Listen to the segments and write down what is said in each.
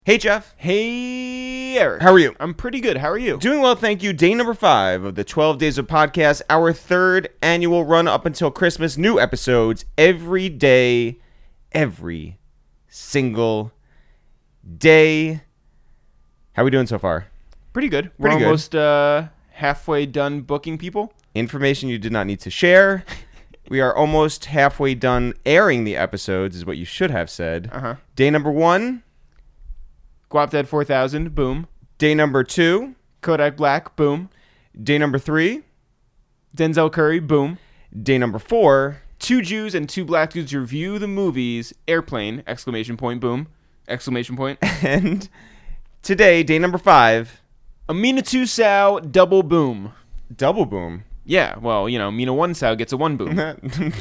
Hey, Jeff. Hey, Eric. How are you? I'm pretty good. How are you? Doing well, thank you. Day number 5 of the 12 Days of Podcast, our third annual run up until Christmas. New episodes every day, every single day. How are we doing so far? Pretty good. Pretty We're good. almost halfway done booking people. Information you did not need to share. We are almost halfway done airing the episodes, is what you should have said. Day number 1. Guapdad 4000, boom. Day number 2. Kodak Black, boom. Day number 3. Denzel Curry, boom. Day number 4. 2 Jews and 2 black dudes review the movies. Airplane, exclamation point, boom. Exclamation point. And today, day number 5. Amina 2 Sow, double boom. Double boom. Yeah, well, you know, Mina 1 Sow gets a 1 boom. All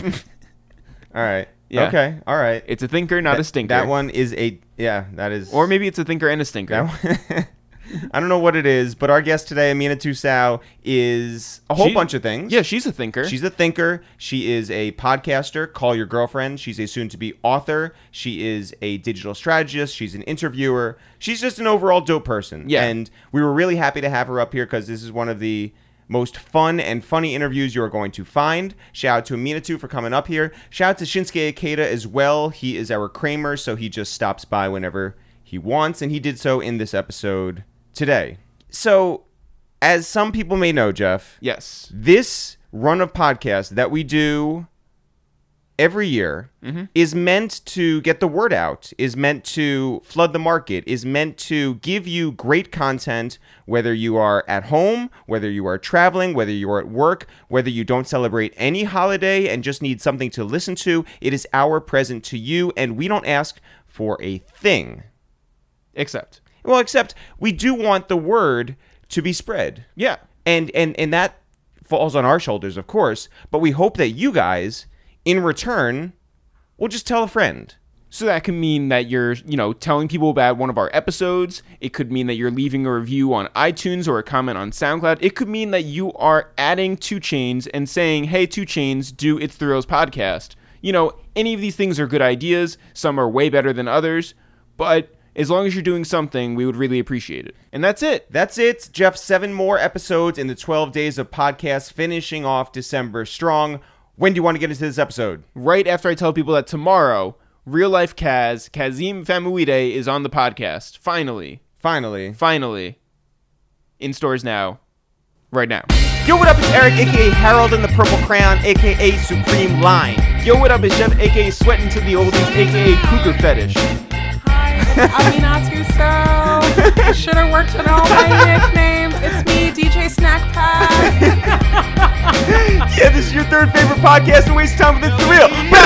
right. Yeah. Okay. All right. It's a thinker, not a stinker. That one is that is. Or maybe it's a thinker and a stinker. I don't know what it is, but our guest today, Amina Toussaint, is a whole bunch of things. Yeah, she's a thinker. She's a thinker. She is a podcaster. Call Your Girlfriend. She's a soon-to-be author. She is a digital strategist. She's an interviewer. She's just an overall dope person. Yeah. And we were really happy to have her up here because this is one of the most fun and funny interviews you are going to find. Shout out to Aminatu for coming up here. Shout out to Shinsuke Ikeda as well. He is our Kramer, so he just stops by whenever he wants, and he did so in this episode today. So, as some people may know, Jeff, Yes. this run of podcasts that we do every year is meant to get the word out, is meant to flood the market, is meant to give you great content, whether you are at home, whether you are traveling, whether you are at work, whether you don't celebrate any holiday and just need something to listen to. It is our present to you, and we don't ask for a thing. Except We do want the word to be spread. Yeah. And that falls on our shoulders, of course, but we hope that you guys, in return, will just tell a friend. So that can mean that you're, telling people about one of our episodes. It could mean that you're leaving a review on iTunes or a comment on SoundCloud. It could mean that you are adding 2 Chainz and saying, hey, 2 Chainz, do It's the Reals podcast. Any of these things are good ideas. Some are way better than others. But as long as you're doing something, we would really appreciate it. And that's it. That's it. Jeff, 7 more episodes in the 12 days of podcasts, finishing off December strong. When do you want to get into this episode? Right after I tell people that tomorrow, Real Life Kazim Famuide is on the podcast. Finally. In stores now. Right now. Yo, what up? It's Eric, a.k.a. Harold in the Purple Crayon, a.k.a. Supreme Line. Yo, what up? It's Jeff, a.k.a. Sweating to the Oldies, a.k.a. Cougar Fetish. Hi, Amina Toussaint. I should have worked on all my nicknames. It's me, DJ Snack Pack. Yeah, this is your third favorite podcast and waste time with It's the Real.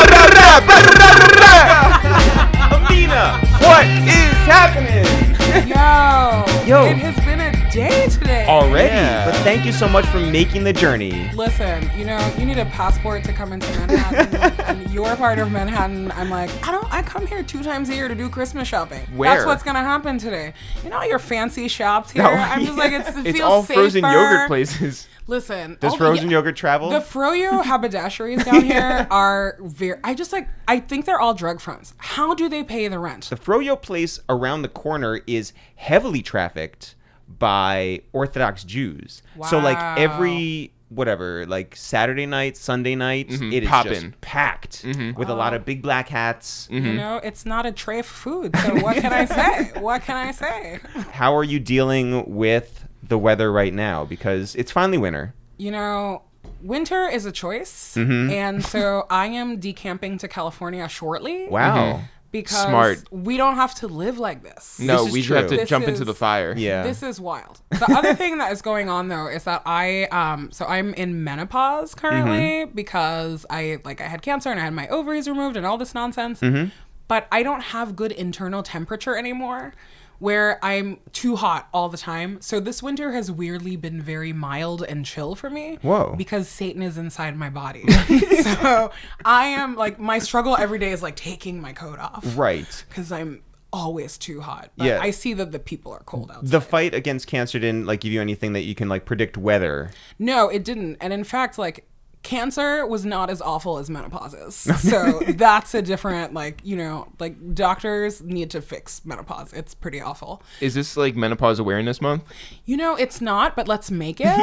Amina, what is happening? Yo, it has been a day today. Already? Yeah. But thank you so much for making the journey. Listen, you need a passport to come into Manhattan. And you're part of Manhattan. I'm like, I come here 2 times a year to do Christmas shopping. Where? That's what's gonna happen today. Your fancy shops here. No, I'm just like, it It's feels all safer. frozen yogurt places. Listen. Does frozen yogurt travel? The Froyo haberdasheries down here are I think they're all drug fronts. How do they pay the rent? The Froyo place around the corner is heavily trafficked by Orthodox Jews. So like Wow. every Saturday night, Sunday night, it is Poppin'. just packed with a lot of big black hats. It's not a tray of food. So what can I say? How are you dealing with the weather right now? Because it's finally winter. Winter is a choice. And so I am decamping to California shortly. Wow. Because Smart. we don't have to live like this. No, is we true. have to This jump is- into the fire. Yeah. This is wild. The other thing that is going on though is that I'm in menopause currently because I had cancer and I had my ovaries removed and all this nonsense. But I don't have good internal temperature anymore where I'm too hot all the time. So this winter has weirdly been very mild and chill for me. Whoa. Because Satan is inside my body. So I am my struggle every day is taking my coat off. Right. Because I'm always too hot. But Yeah. I see that the people are cold outside. The fight against cancer didn't give you anything that you can predict weather. No, it didn't. And in fact, cancer was not as awful as menopause is. So that's a different, like, you know, like doctors need to fix menopause. It's pretty awful. Is this like Menopause Awareness Month? You know, it's not, but let's make it.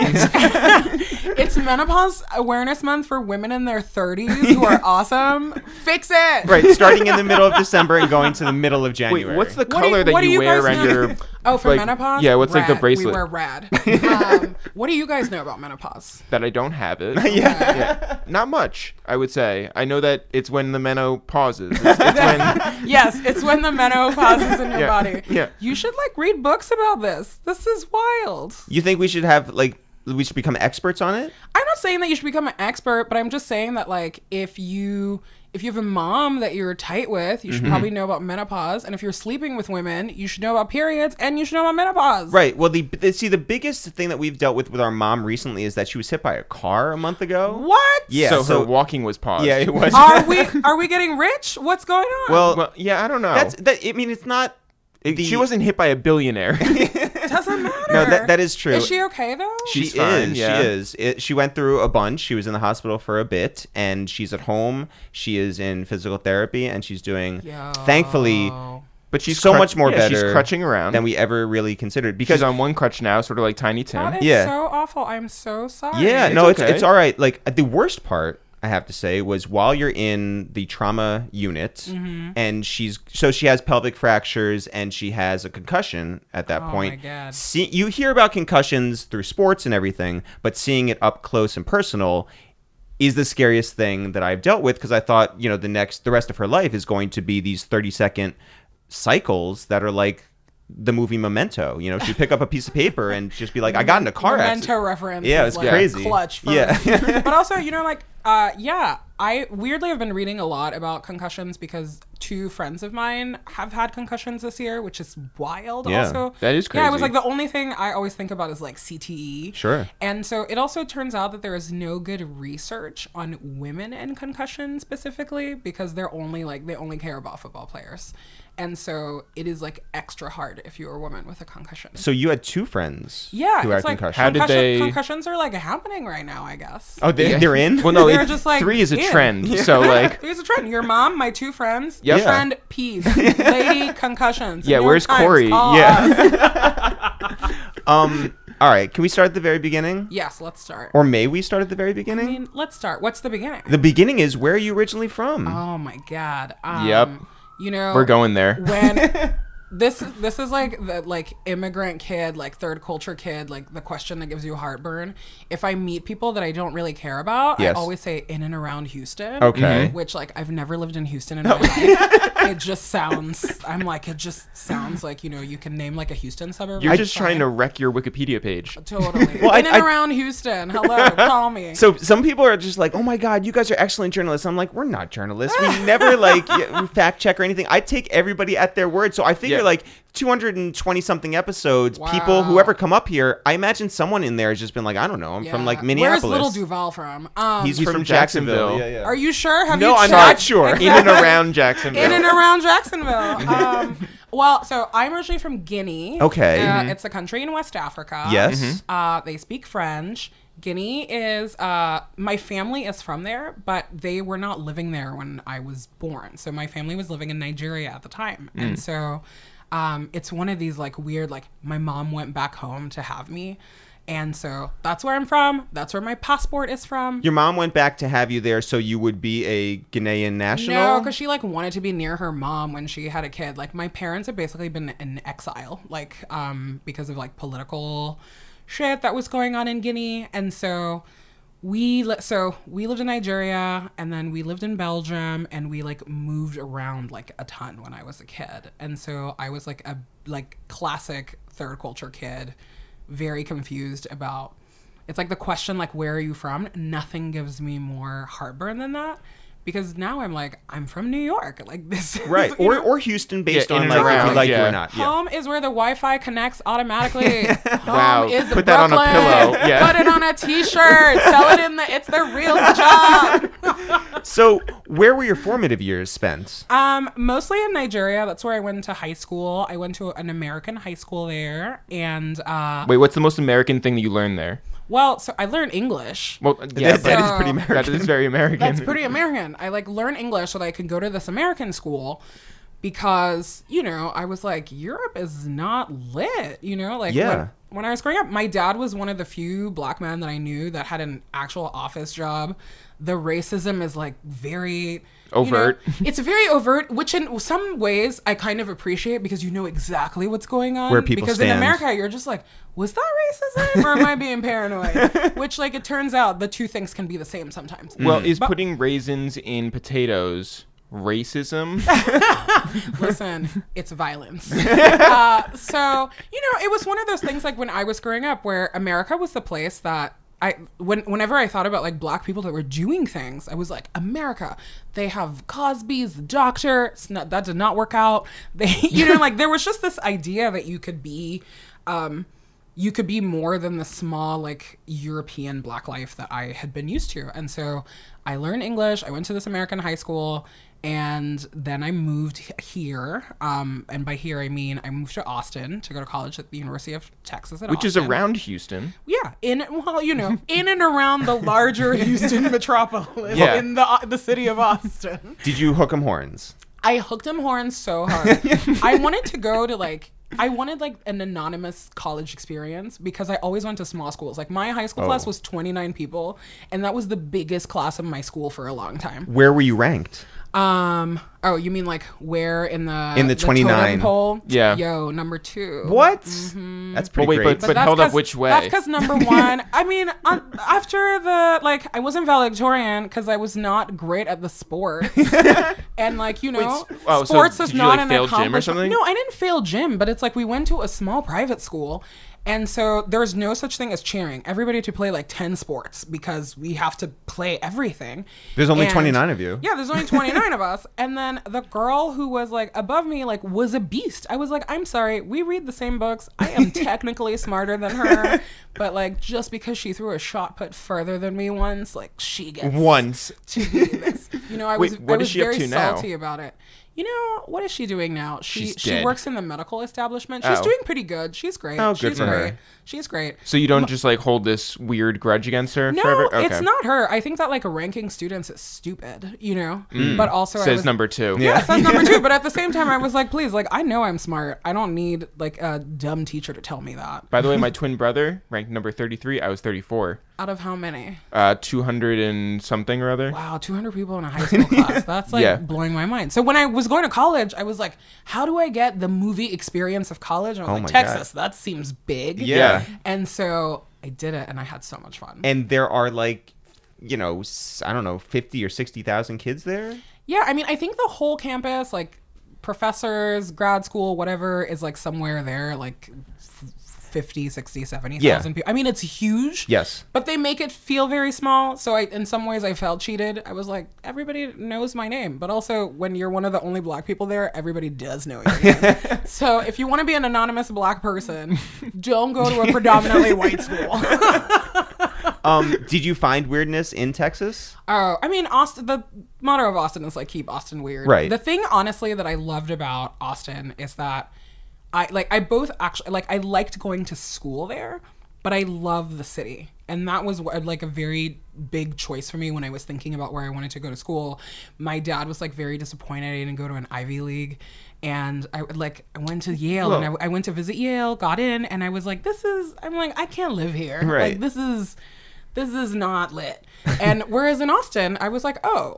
It's Menopause Awareness Month for women in their 30s who are awesome. Fix it. Right, starting in the middle of December and going to the middle of January. Wait, what's the What do- color what that do you you wear guys around know? your... Oh, for like, menopause? yeah, what's like the Rad. bracelet? We wear rad. What do you guys know about menopause? That I don't have it. Yeah. Not much, I would say. I know that it's when the menopauses. It's when... Yes, it's when the menopause is in your Yeah, body. yeah. You should like read books about this. This is wild. You think we should have, like, we should become experts on it? I'm not saying that you should become an expert, but I'm just saying that like if you have a mom that you're tight with, you should probably know about menopause. And if you're sleeping with women, you should know about periods and you should know about menopause. Right. Well, the biggest thing that we've dealt with our mom recently is that she was hit by a car a month ago. What? Yeah. So her walking was paused. Yeah, it was. Are we getting rich? What's going on? Well, yeah, I don't know. I mean, it's not. She wasn't hit by a billionaire. It doesn't matter. No, that is true. Is she okay though? She's fine, yeah. She is. She went through a bunch. She was in the hospital for a bit, and she's at home. She is in physical therapy, and she's doing, thankfully, But she's so much more better. She's crutching around than we ever really considered. Because she's on one crutch now, sort of like Tiny Tim. That is Yeah. so awful. I'm so sorry. yeah, It's no, okay. it's all right. Like the worst part, I have to say, was while you're in the trauma unit, and she has pelvic fractures and she has a concussion at that point. My God. You hear about concussions through sports and everything, but seeing it up close and personal is the scariest thing that I've dealt with, because I thought, you know, the rest of her life is going to be these 30-second cycles that are like the movie Memento. You know, she'd pick up a piece of paper and just be like, I got in a car accident. Memento reference. Yeah, is it's like crazy. Clutch. For Yeah. But also, you know, like, I weirdly have been reading a lot about concussions because 2 friends of mine have had concussions this year, which is wild. Yeah, also, that is Yeah, it was crazy. like the only thing I always think about is like CTE. Sure. And so it also turns out that there is no good research on women and concussion specifically, because they only care about football players. And so it is like extra hard if you're a woman with a concussion. So you had 2 friends Yeah, who had it's like concussions. How did they- concussions are like happening right now, I guess. Oh, they're in? Well, no, They're just like 3 is a in. trend. So like, There's a trend. Your mom, my 2 friends, Yep. trend peas, lady concussions. Yeah, New York where's Times, Corey? call Yeah. us. All right, can we start at the very beginning? Yes, let's start. Or may we start at the very I beginning? mean, let's start. What's the beginning? The beginning is, where are you originally from? Oh my God. Yep. You know, we're going there. when this is like the like immigrant kid, like third culture kid, like the question that gives you heartburn. If I meet people that I don't really care about, Yes. I always say in and around Houston. Okay. Which like I've never lived in Houston in my life. It just sounds like, you know, you can name like a Houston suburb. You're It's just fine. trying to wreck your Wikipedia page. Totally. Well, in and I- around Houston. Hello, call me. So some people are just like, oh my God, you guys are excellent journalists. I'm like, we're not journalists. We never like fact check or anything. I take everybody at their word. So I figure Yeah. like 220 something episodes, people, Wow. whoever come up here, I imagine someone in there has just been like, I don't know, I'm from like Yeah. Minneapolis. Where's Little Duval from? He's from from Jacksonville. Jacksonville. Yeah. Are you sure? Have No, you I'm checked? not sure. In and around Jacksonville. In and around Jacksonville. Well, so I'm originally from Guinea. Okay. It's a country in West Africa. Yes. They speak French. Guinea is, my family is from there, but they were not living there when I was born. So my family was living in Nigeria at the time. And so it's one of these like weird, like my mom went back home to have me. And so that's where I'm from. That's where my passport is from. Your mom went back to have you there so you would be a Ghanaian national? No, because she like wanted to be near her mom when she had a kid. Like my parents have basically been in exile, like because of like political shit that was going on in Guinea, and so we lived in Nigeria, and then we lived in Belgium, and we like moved around like a ton when I was a kid, and so I was like a classic third culture kid, very confused about. It's like the question like, where are you from? Nothing gives me more heartburn than that. Because now I'm like, I'm from New York. Like this is, Right. you know, Or Houston based Yeah, in on and like if around, you like you yeah. or not. Yeah. home is where the Wi-Fi connects automatically. Wow. Home is Put that on a Brooklyn. pillow. Yeah. Put it on a t-shirt. Sell it in it's the real job. So where were your formative years spent? Mostly in Nigeria. That's where I went to high school. I went to an American high school there. And Wait, what's the most American thing that you learned there? Well, so I learned English. Well, yeah, that is So- pretty American. that is very American. That's pretty American. I like learn English so that I could go to this American school because, you know, I was like, Europe is not lit, you know? Like Yeah. when I was growing up, my dad was one of the few black men that I knew that had an actual office job. The racism is like very Overt. You know, it's very overt, which in some ways I kind of appreciate because you know exactly what's going on. Where people because stand. in America, you're just like, was that racism or am I being paranoid? Which, like, it turns out the two things can be the same sometimes. Well, is putting raisins in potatoes racism? Listen, it's violence. So, you know, it was one of those things like when I was growing up where America was the place that whenever I thought about like black people that were doing things, I was like, America, they have Cosby's The Doctor. That did not work out. They, you know, like there was just this idea that you could be more than the small like European black life that I had been used to. And so I learned English. I went to this American high school. And then I moved here. And by here, I mean I moved to Austin to go to college at the University of Texas at Which is Austin. around Houston. Yeah, in and around the larger Houston metropolis, Yeah. in the city of Austin. Did you hook 'em horns? I hooked him horns so hard. I wanted to go to I wanted an anonymous college experience because I always went to small schools. Like my high school class was 29 people, and that was the biggest class of my school for a long time. Where were you ranked? Oh, you mean like where in the In the 29? totem pole? Yeah. Yo, number 2. What? Mm-hmm. That's pretty Well, wait, great. but that's held up 'cause- which way? That's because number 1, I mean, after I wasn't valedictorian because I was not great at the sports. And like, you know, so sports is did you, not like, an fail gym or accomplishment. something? No, I didn't fail gym, but it's like we went to a small private school. And so there's no such thing as cheering. Everybody had to play like 10 sports because we have to play everything. There's only And- 29 of you. Yeah, there's only 29 of us. And then the girl who was like above me like was a beast. I was like, I'm sorry, we read the same books. I am technically smarter than her, but like just because she threw a shot put further than me once, like she gets Once. to be this. You know, I Wait, was what I is was she up very to now? salty about it. You know, what is she doing now? She's She dead. works in the medical establishment. She's Oh. doing pretty good. She's great. Oh, good She's for her. great. She's great. So you don't just like hold this weird grudge against her No, forever? Okay. it's not her. I think that like ranking students is stupid, you know? But also I Says was, number 2. Yeah, that's number 2. But at the same time, I was like, please, like, I know I'm smart. I don't need like a dumb teacher to tell me that. By the way, my twin brother ranked number 33. I was 34. Out of how many? 200 and something or other. Wow, 200 people in a high school class. That's like Yeah. blowing my mind. So when I was going to college, I was like, how do I get the movie experience of college? And I was Oh like, my Texas, that seems big. Yeah. And so I did it, and I had so much fun. And there are like, you know, I don't know, 50 or 60,000 kids there? Yeah, I mean, I think the whole campus, like professors, grad school, whatever, is like somewhere there, like 50, 60, 70,000 people. I mean, it's huge. Yes. But they make it feel very small. So in some ways I felt cheated. I was like, everybody knows my name. But also when you're one of the only black people there, everybody does know your name. So if you want to be an anonymous black person, don't go to a predominantly white school. Did you find weirdness in Texas? Oh, I mean, Austin, the motto of Austin is like, keep Austin weird. Right. The thing, honestly, that I loved about Austin is that I liked going to school there, but I love the city. And that was like a very big choice for me when I was thinking about where I wanted to go to school. My dad was like very disappointed I didn't go to an Ivy League. And I went to Yale. Whoa. And I went to visit Yale, got in, and I was like, I can't live here. Right. Like, this is not lit. And whereas in Austin, I was like,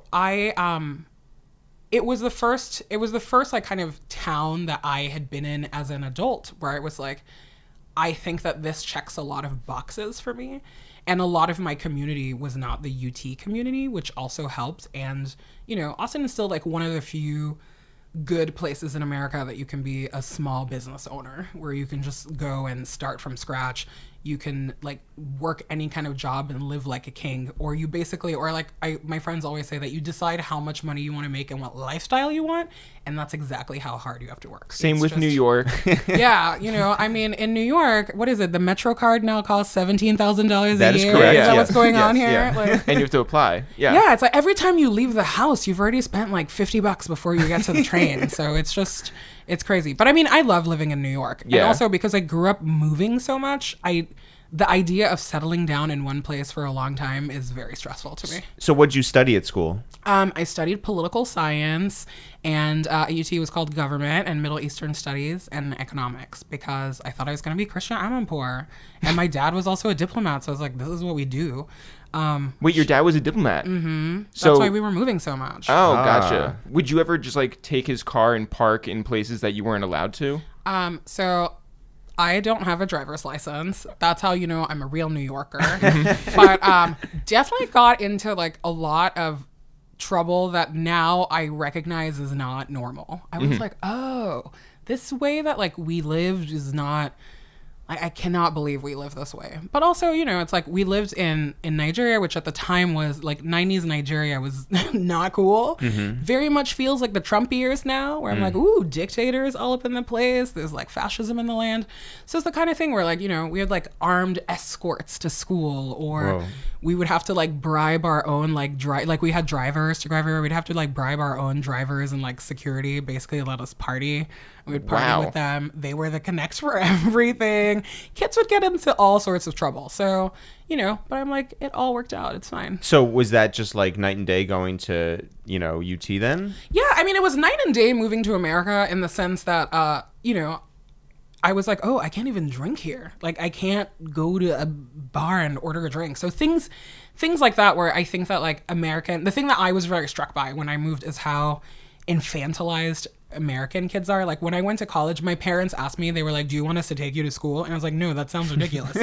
it was the first like kind of town that I had been in as an adult where I was like, I think that this checks a lot of boxes for me. And a lot of my community was not the UT community, which also helped. And, you know, Austin is still like one of the few good places in America that you can be a small business owner, where you can just go and start from scratch. You can like work any kind of job and live like a king, or you basically, or like my friends always say that you decide how much money you want to make and what lifestyle you want, and that's exactly how hard you have to work. Same It's with just- New York. Yeah, you know, I mean, in New York, what is it? The Metro card now costs $17,000 a That is year. correct, Is that yes, what's going on yes, here? yeah. Like, And you have to apply. Yeah. yeah, it's like every time you leave the house, you've already spent like $50 before you get to the train. So it's crazy. But I mean, I love living in New York. Yeah. And also because I grew up moving so much, the idea of settling down in one place for a long time is very stressful to me. So what'd you study at school? I studied political science, and at UT was called government and Middle Eastern studies and economics, because I thought I was going to be Christian Amanpour. And my dad was also a diplomat, so I was like, this is what we do. Wait, your dad was a diplomat? Mm-hmm. So, that's why we were moving so much. Oh, gotcha. Would you ever just like take his car and park in places that you weren't allowed to? So I don't have a driver's license. That's how you know I'm a real New Yorker. But definitely got into like a lot of trouble that now I recognize is not normal. I was like, oh, this way that like we lived is not... I cannot believe we live this way. But also, you know, it's like we lived in Nigeria, which at the time was like 90s Nigeria was not cool. Very much feels like the Trump years now, where I'm like, ooh, dictators all up in the place. There's like fascism in the land. So it's the kind of thing where like, you know, we had like armed escorts to school, or we would have to like bribe our own like we had drivers to drive everywhere. We'd have to like bribe our own drivers and like security basically let us party. We would party with them. They were the connects for everything. Kids would get into all sorts of trouble. So, you know, but I'm like, it all worked out. It's fine. So was that just like night and day going to, you know, UT then? Yeah, I mean, it was night and day moving to America in the sense that, you know, I was like, oh, I can't even drink here. Like, I can't go to a bar and order a drink. So things like that, where I think that like the thing that I was very struck by when I moved is how infantilized American kids are. Like when I went to college, my parents asked me, they were like, do you want us to take you to school? And I was like, no, that sounds ridiculous.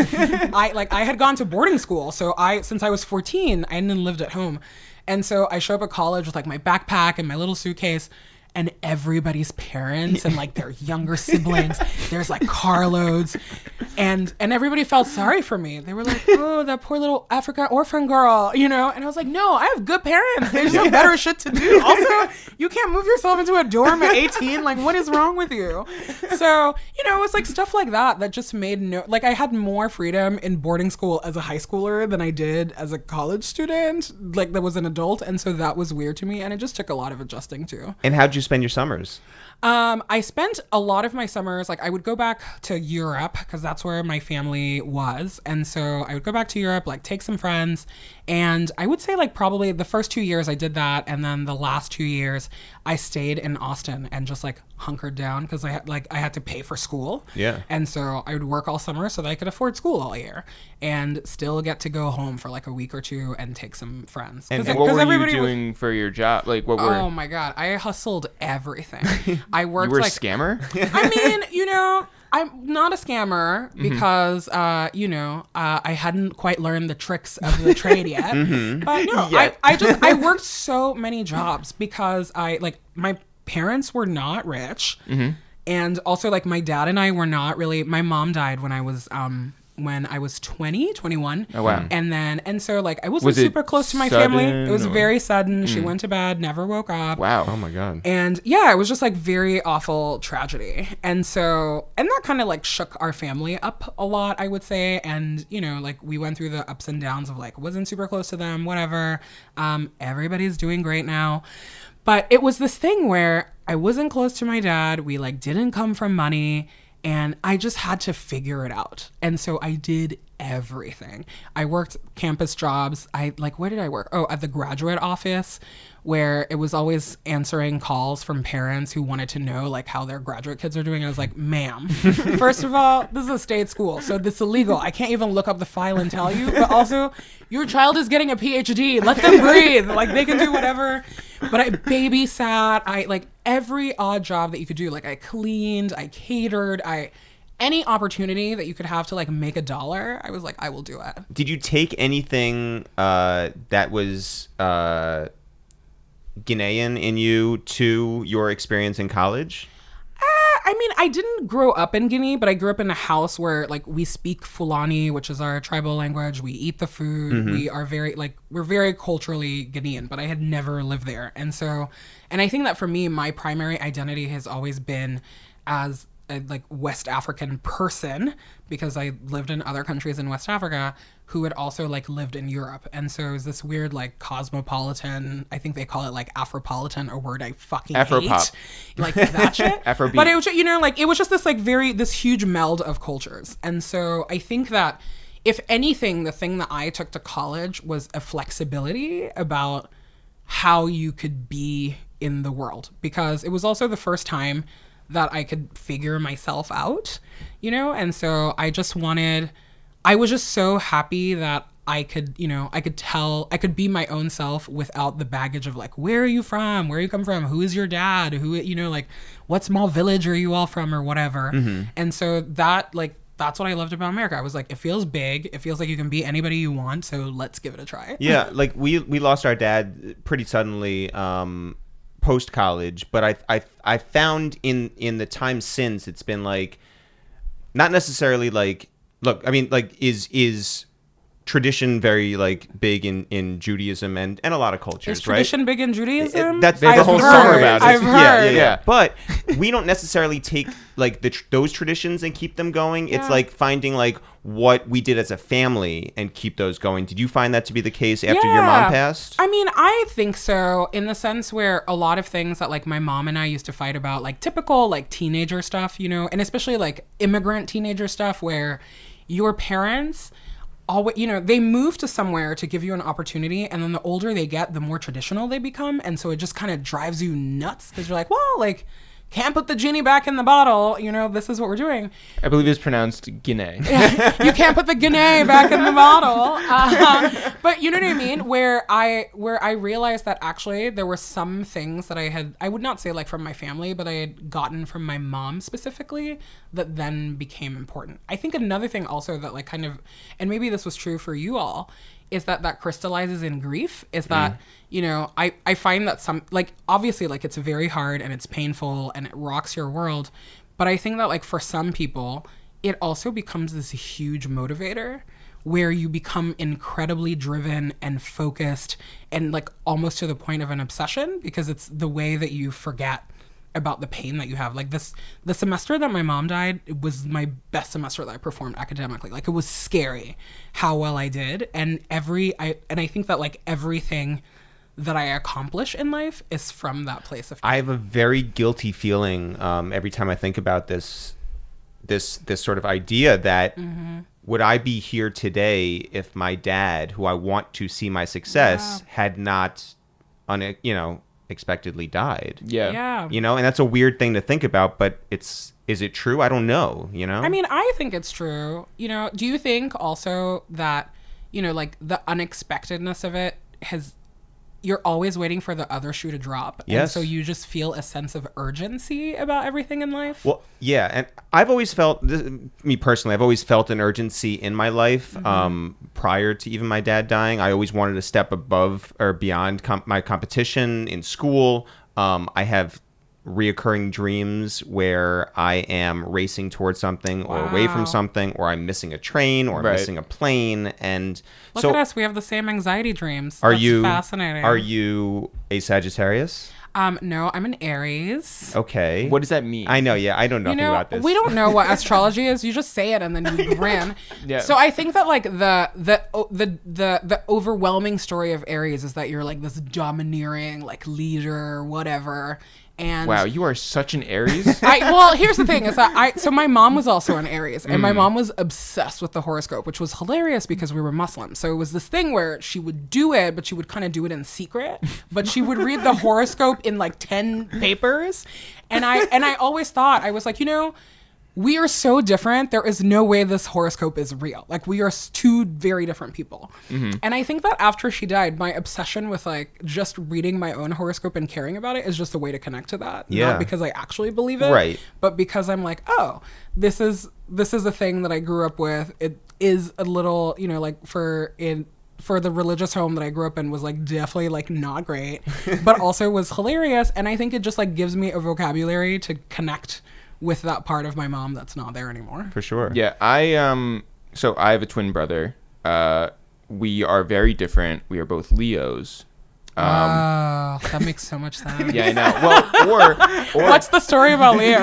I had gone to boarding school. So since I was 14, I hadn't lived at home. And so I show up at college with like my backpack and my little suitcase, and everybody's parents and like their younger siblings, there's like carloads, and everybody felt sorry for me. They were like, oh, that poor little African orphan girl, you know? And I was like, no, I have good parents. There's no better shit to do. Also, you can't move yourself into a dorm at 18. Like, what is wrong with you? So, you know, it's like stuff like that just made like I had more freedom in boarding school as a high schooler than I did as a college student, like that was an adult. And so that was weird to me, and it just took a lot of adjusting to. And how'd you spend your summers? I spent a lot of my summers, like I would go back to Europe because that's where my family was. And so I would go back to Europe, like take some friends. And I would say like probably the first 2 years I did that. And then the last 2 years I stayed in Austin and just like hunkered down because I had to pay for school. Yeah. And so I would work all summer so that I could afford school all year and still get to go home for like a week or two and take some friends. And what were you doing for your job? Like what were... Oh my God. I hustled everything. I worked You were like... a scammer? I mean, you know, I'm not a scammer because, you know, I hadn't quite learned the tricks of the trade yet. But no, I worked so many jobs because my parents were not rich. And also like my dad and I were not really, my mom died when I was 21. Oh, wow. And so like I wasn't super close to my family. It was very sudden. She went to bed, never woke up. Wow. Oh my God. And yeah, it was just like very awful tragedy. And that kind of like shook our family up a lot, I would say. And, you know, like we went through the ups and downs of like, wasn't super close to them, whatever. Everybody's doing great now. But it was this thing where I wasn't close to my dad. We like didn't come from money. And I just had to figure it out. And so I did everything. I worked campus jobs. Where did I work? Oh, at the graduate office, where it was always answering calls from parents who wanted to know like how their graduate kids are doing. I was like, ma'am, first of all, this is a state school, so this is illegal. I can't even look up the file and tell you. But also, your child is getting a PhD. Let them breathe. Like they can do whatever. But I babysat. I like every odd job that you could do. Like I cleaned, I catered, any opportunity that you could have to like make $1, I was like, I will do it. Did you take anything that was Ghanaian in you to your experience in college? I mean, I didn't grow up in Guinea, but I grew up in a house where like we speak Fulani, which is our tribal language. We eat the food. We are we're very culturally Ghanaian, but I had never lived there. And I think that for me, my primary identity has always been as a like West African person, because I lived in other countries in West Africa who had also like lived in Europe. And so it was this weird like cosmopolitan, I think they call it like Afropolitan, a word I fucking Afropop. hate. Like that shit. Afrobeat. But it was, you know, like it was just this like this huge meld of cultures. And so I think that if anything, the thing that I took to college was a flexibility about how you could be in the world, because it was also the first time that I could figure myself out, you know? And so I was just so happy that I could, you know, I could be my own self without the baggage of like, where are you from? Where you come from? Who is your dad? Who, you know, like, what small village are you all from or whatever? And so that, like, that's what I loved about America. I was like, it feels big. It feels like you can be anybody you want. So let's give it a try. Yeah. Like we lost our dad pretty suddenly, post college, but I found in the time since, it's been like, not necessarily like, look, I mean, like, is tradition very like big in Judaism and a lot of cultures, Is tradition big in Judaism? That's There's a whole song about it. I've heard. Yeah. But we don't necessarily take like those traditions and keep them going. It's like finding like what we did as a family and keep those going. Did you find that to be the case after your mom passed? I mean, I think so, in the sense where a lot of things that like my mom and I used to fight about, like typical like teenager stuff, you know, and especially like immigrant teenager stuff where your parents always, you know, they move to somewhere to give you an opportunity, and then the older they get, the more traditional they become, and so it just kind of drives you nuts because you're like, well, like, can't put the genie back in the bottle, you know, this is what we're doing. I believe it's pronounced Guinea. You can't put the Guinea back in the bottle. But you know what I mean? Where I realized that actually there were some things that I would not say like from my family, but I had gotten from my mom specifically that then became important. I think another thing also that like kind of, and maybe this was true for you all, is that crystallizes in grief, is that, you know, I find that some, like, obviously, like, it's very hard and it's painful and it rocks your world. But I think that, like, for some people, it also becomes this huge motivator where you become incredibly driven and focused and, like, almost to the point of an obsession, because it's the way that you forget about the pain that you have. Like the semester that my mom died, it was my best semester that I performed academically. Like, it was scary how well I did. And I think that like everything that I accomplish in life is from that place of pain. I have a very guilty feeling every time I think about this sort of idea that would I be here today if my dad, who I want to see my success, had not, expectedly died. Yeah. You know, and that's a weird thing to think about, but is it true? I don't know, you know? I mean, I think it's true. You know, do you think also that, you know, like the unexpectedness of it you're always waiting for the other shoe to drop. Yes. And so you just feel a sense of urgency about everything in life. Well, yeah. And I've always felt, me personally, I've always felt an urgency in my life prior to even my dad dying. I always wanted to step above or beyond my competition in school. I have reoccurring dreams where I am racing towards something or away from something, or I'm missing a train or I'm missing a plane. And Look at us, we have the same anxiety dreams. That's fascinating. Are you a Sagittarius? No, I'm an Aries. Okay. What does that mean? I know, yeah. I don't know nothing about this. We don't know what astrology is. You just say it and then you grin. Yeah. So I think that like the overwhelming story of Aries is that you're like this domineering like leader, whatever. And wow, you are such an Aries. Well, here's the thing: is that so my mom was also an Aries, and my mom was obsessed with the horoscope, which was hilarious because we were Muslim. So it was this thing where she would do it, but she would kind of do it in secret. But she would read the horoscope in like 10 papers, and I always thought, I was like, you know, we are so different. There is no way this horoscope is real. Like, we are two very different people. And I think that after she died, my obsession with like just reading my own horoscope and caring about it is just a way to connect to that. Yeah. Not because I actually believe it, right, but because I'm like, oh, this is a thing that I grew up with. It is a little, you know, like for the religious home that I grew up in was like definitely like not great, but also was hilarious. And I think it just like gives me a vocabulary to connect with that part of my mom that's not there anymore. For sure. Yeah, so I have a twin brother. We are very different. We are both Leos. That makes so much sense. Yeah, I know. Well, or what's the story about Leo?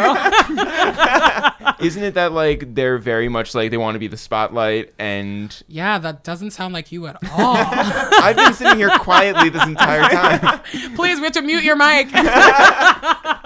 Isn't it that like they're very much like they want to be the spotlight? And yeah, that doesn't sound like you at all. I've been sitting here quietly this entire time. Please, we have to mute your mic.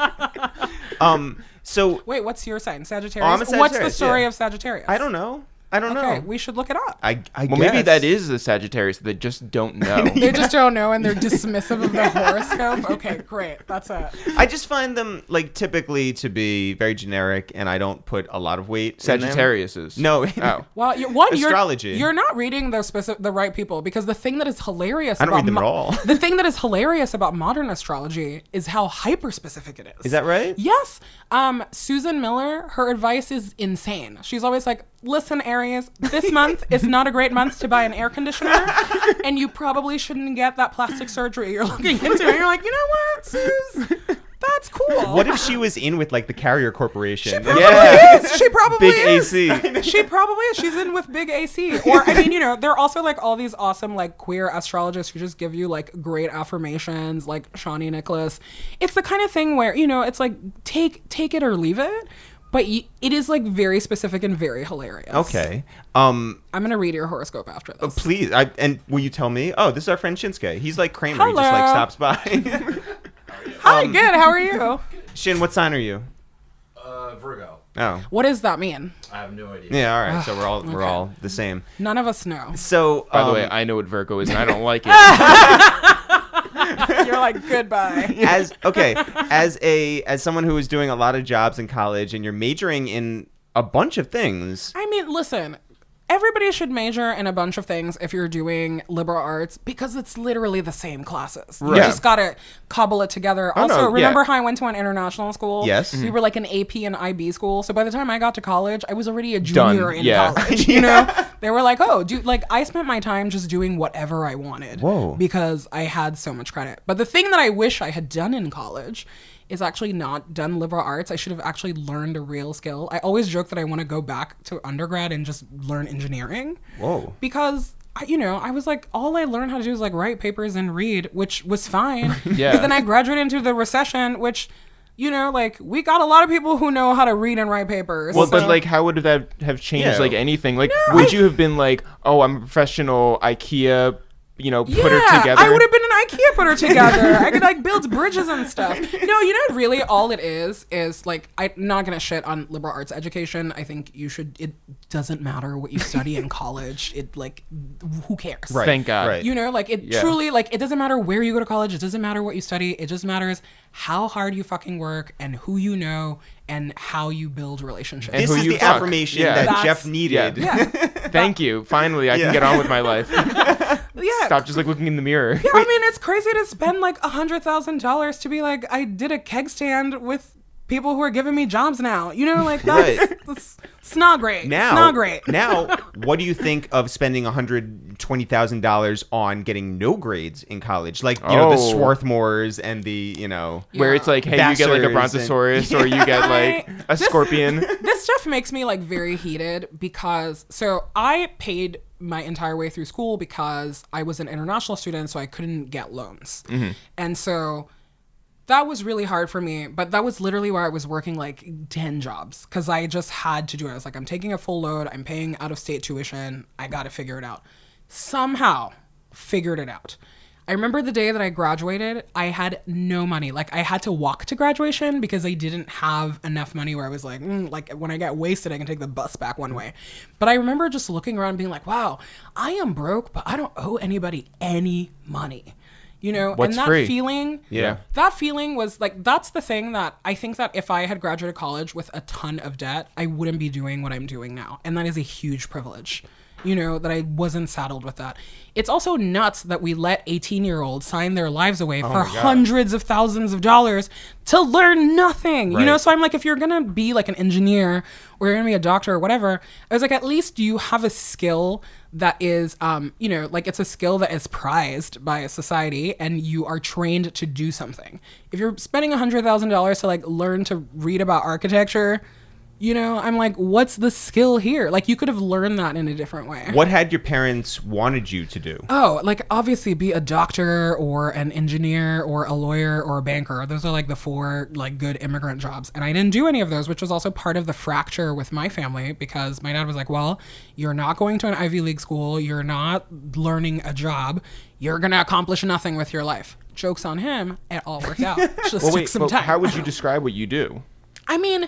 So wait, what's your sign? Sagittarius? I'm a Sagittarius. What's the story yeah. of Sagittarius? I don't know. I don't know. Okay, we should look it up. I Well, guess. maybe that is the Sagittarius. They just don't know. They just don't know, and they're dismissive of the horoscope. Okay, great. That's it. I just find them like typically to be very generic, and I don't put a lot of weight. in them. Sagittariuses. No. Oh. Well, Astrology. You're not reading the right people, because the thing that is hilarious I don't about read them at all. the thing that is hilarious about modern astrology is how hyper specific it is. Is that right? Yes. Susan Miller, her advice is insane. She's always like, listen, Aries, this month is not a great month to buy an air conditioner, and you probably shouldn't get that plastic surgery you're looking into. And you're like, you know what, Suze? That's cool. What if she was in with like the Carrier Corporation? She probably Yeah. is. She probably Big is. AC. She probably is. She's in with Big AC. Or, I mean, there are also like all these awesome like queer astrologists who just give you like great affirmations, like Shawnee Nicholas. It's the kind of thing where, it's like take it or leave it. But it is like very specific and very hilarious. Okay. I'm going to read your horoscope after this. Please. And will you tell me? Oh, this is our friend Shinsuke. He's like Kramer. He Hello. just like stops by. Hi, good. How are you? Shin, what sign are you? Virgo. Oh. What does that mean? I have no idea. Yeah. All right. So we're all the same. None of us know. So By the way, I know what Virgo is, and I don't like it. You're like, goodbye. as someone who was doing a lot of jobs in college, and you're majoring in a bunch of things. I mean, listen, everybody should major in a bunch of things if you're doing liberal arts, because it's literally the same classes. You Right. just gotta cobble it together. Oh, Also, no, remember yeah. how I went to an international school? Yes. We were like an AP and IB school. So by the time I got to college, I was already a junior in yeah. college. You know? They were like, oh, dude, like I spent my time just doing whatever I wanted. Whoa. Because I had so much credit. But the thing that I wish I had done in college is actually not done liberal arts. I should have actually learned a real skill. I always joke that I want to go back to undergrad and just learn engineering. Whoa. Because, I was like, all I learned how to do is like write papers and read, which was fine. Yeah. But then I graduated into the recession, which, like we got a lot of people who know how to read and write papers. Well, so- but like, how would that have changed Yeah. like anything? Like, would you have been like, oh, I'm a professional IKEA, put her together? I would have been an IKEA putter together. I could like build bridges and stuff. No, really all it is like, I'm not going to shit on liberal arts education. I think it doesn't matter what you study in college. It like, who cares? Right. Thank God. Right. Truly, like, it doesn't matter where you go to college. It doesn't matter what you study. It just matters how hard you fucking work and who you know and how you build relationships. And This who is you the fuck. affirmation Yeah. that That's- Jeff needed. yeah. Thank you. Finally, I Yeah. can get on with my life. Yeah. Stop just like looking in the mirror. Yeah, I mean, it's crazy to spend like $100,000 to be like, I did a keg stand with people who are giving me jobs now. Like that's it's not great. Now, it's not great. Now, what do you think of spending $120,000 on getting no grades in college? Like, the Oh. Swarthmores and the, Where it's like, hey, you get like a Vassars brontosaurus or you get like a scorpion. This stuff makes me like very heated because I paid my entire way through school because I was an international student, so I couldn't get loans. And so that was really hard for me, but that was literally where I was working like 10 jobs because I just had to do it. I was like, I'm taking a full load. I'm paying out of state tuition. I got to figure it out. Somehow figured it out. I remember the day that I graduated, I had no money. Like I had to walk to graduation because I didn't have enough money where I was like, like when I get wasted, I can take the bus back one way. But I remember just looking around and being like, wow, I am broke, but I don't owe anybody any money. What's and that free? feeling, Yeah. that feeling was like, that's the thing that I think that if I had graduated college with a ton of debt, I wouldn't be doing what I'm doing now. And that is a huge privilege, that I wasn't saddled with that. It's also nuts that we let 18-year-olds sign their lives away for hundreds of thousands of dollars to learn nothing, Right. So I'm like, if you're going to be like an engineer or you're going to be a doctor or whatever, I was like, at least you have a skill that is, like it's a skill that is prized by a society and you are trained to do something. If you're spending $100,000 to like learn to read about architecture, I'm like, what's the skill here? Like you could have learned that in a different way. What had your parents wanted you to do? Oh, like obviously be a doctor or an engineer or a lawyer or a banker. Those are like the 4 like good immigrant jobs. And I didn't do any of those, which was also part of the fracture with my family because my dad was like, well, you're not going to an Ivy League school. You're not learning a job. You're going to accomplish nothing with your life. Joke's on him. It all worked out. It just took some time. How would you describe what you do? I mean,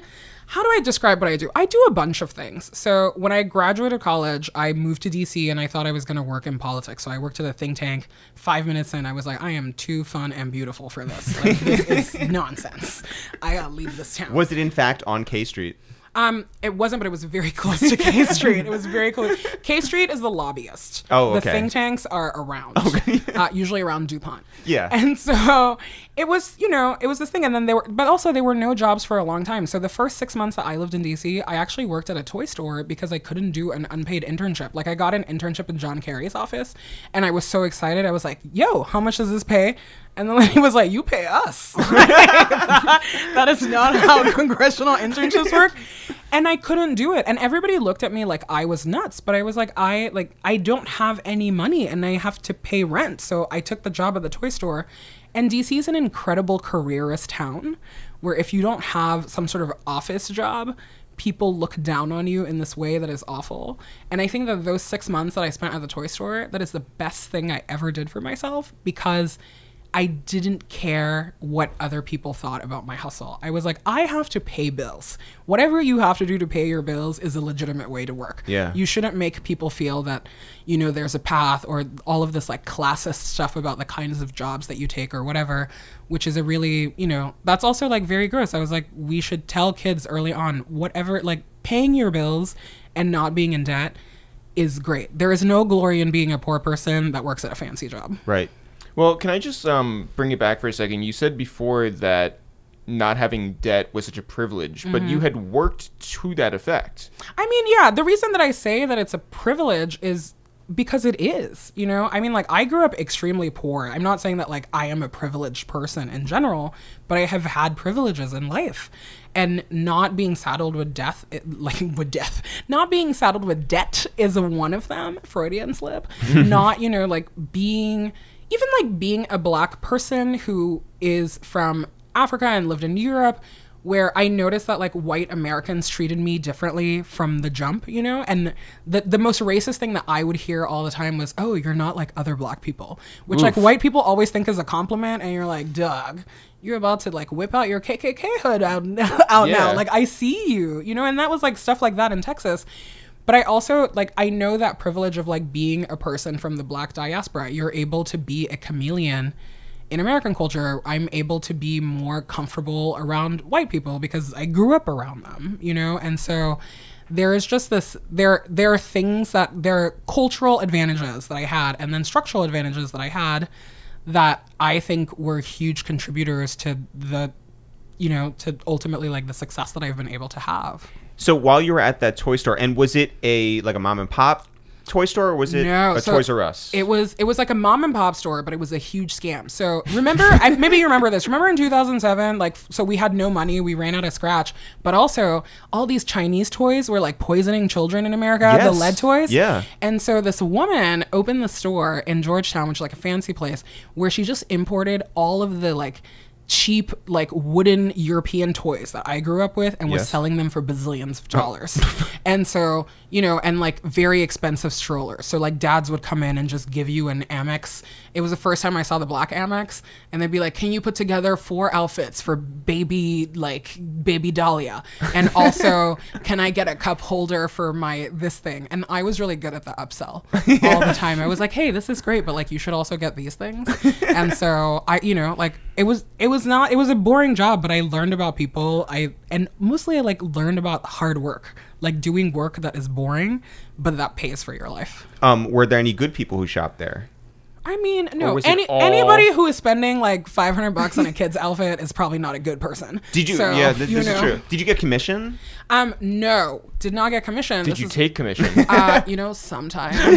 How do I describe what I do? I do a bunch of things. So when I graduated college, I moved to DC and I thought I was going to work in politics. So I worked at a think tank. 5 minutes in, I was like, I am too fun and beautiful for this. Like, this is nonsense. I gotta leave this town. Was it in fact on K Street? It wasn't, but it was very close to K Street. It was very close. K Street is the lobbyist. Oh, okay. The think tanks are around. Okay. Usually around DuPont. Yeah. And so it was, it was this thing. And then there were no jobs for a long time. So the first 6 months that I lived in DC, I actually worked at a toy store because I couldn't do an unpaid internship. Like, I got an internship in John Kerry's office and I was so excited. I was like, yo, how much does this pay? And the lady was like, you pay us. That is not how congressional internships work. And I couldn't do it. And everybody looked at me like I was nuts. But I was like, I don't have any money and I have to pay rent. So I took the job at the toy store. And DC is an incredible careerist town where if you don't have some sort of office job, people look down on you in this way that is awful. And I think that those 6 months that I spent at the toy store, that is the best thing I ever did for myself, because I didn't care what other people thought about my hustle. I was like, I have to pay bills. Whatever you have to do to pay your bills is a legitimate way to work. Yeah. You shouldn't make people feel that, there's a path, or all of this like classist stuff about the kinds of jobs that you take or whatever, which is a really, that's also like very gross. I was like, we should tell kids early on, whatever, like paying your bills and not being in debt is great. There is no glory in being a poor person that works at a fancy job. Right. Well, can I just bring it back for a second? You said before that not having debt was such a privilege, but you had worked to that effect. I mean, yeah, the reason that I say that it's a privilege is because it is, I mean, like, I grew up extremely poor. I'm not saying that like I am a privileged person in general, but I have had privileges in life. And not being saddled with not being saddled with debt is one of them. Freudian slip. Not, being a Black person who is from Africa and lived in Europe, where I noticed that like white Americans treated me differently from the jump, and the most racist thing that I would hear all the time was, oh, you're not like other Black people, which like white people always think is a compliment. And you're like, Doug, you're about to like whip out your KKK hood out now. Like, I see you, and that was like stuff like that in Texas. But I also, I know that privilege of, being a person from the Black diaspora. You're able to be a chameleon in American culture. I'm able to be more comfortable around white people because I grew up around them, And so there is just this, there are things there are cultural advantages that I had and then structural advantages that I had that I think were huge contributors to the, to ultimately, the success that I've been able to have. So while you were at that toy store, and was it a mom and pop toy store, or was it a Toys R Us? It was like a mom and pop store, but it was a huge scam. So remember, maybe you remember this. Remember in 2007, so we had no money, we ran out of scratch, but also all these Chinese toys were poisoning children in America, yes. The lead toys. Yeah. And so this woman opened the store in Georgetown, which is a fancy place, where she just imported all of the cheap wooden European toys that I grew up with and was selling them for bazillions of dollars. And so, and very expensive strollers. So dads would come in and just give you an Amex. It was the first time I saw the black Amex, and they'd be like, can you put together 4 outfits for baby Dahlia? And also, can I get a cup holder for this thing? And I was really good at the upsell all the time. I was like, hey, this is great, but you should also get these things. And so I, it was a boring job, but I learned about people. And mostly I learned about hard work, doing work that is boring, but that pays for your life. Were there any good people who shopped there? I mean, no. Anybody who is spending $500 on a kid's outfit is probably not a good person. Did you? So, this is true. Did you get commission? No, did not get commission. Did you take commission? Sometimes.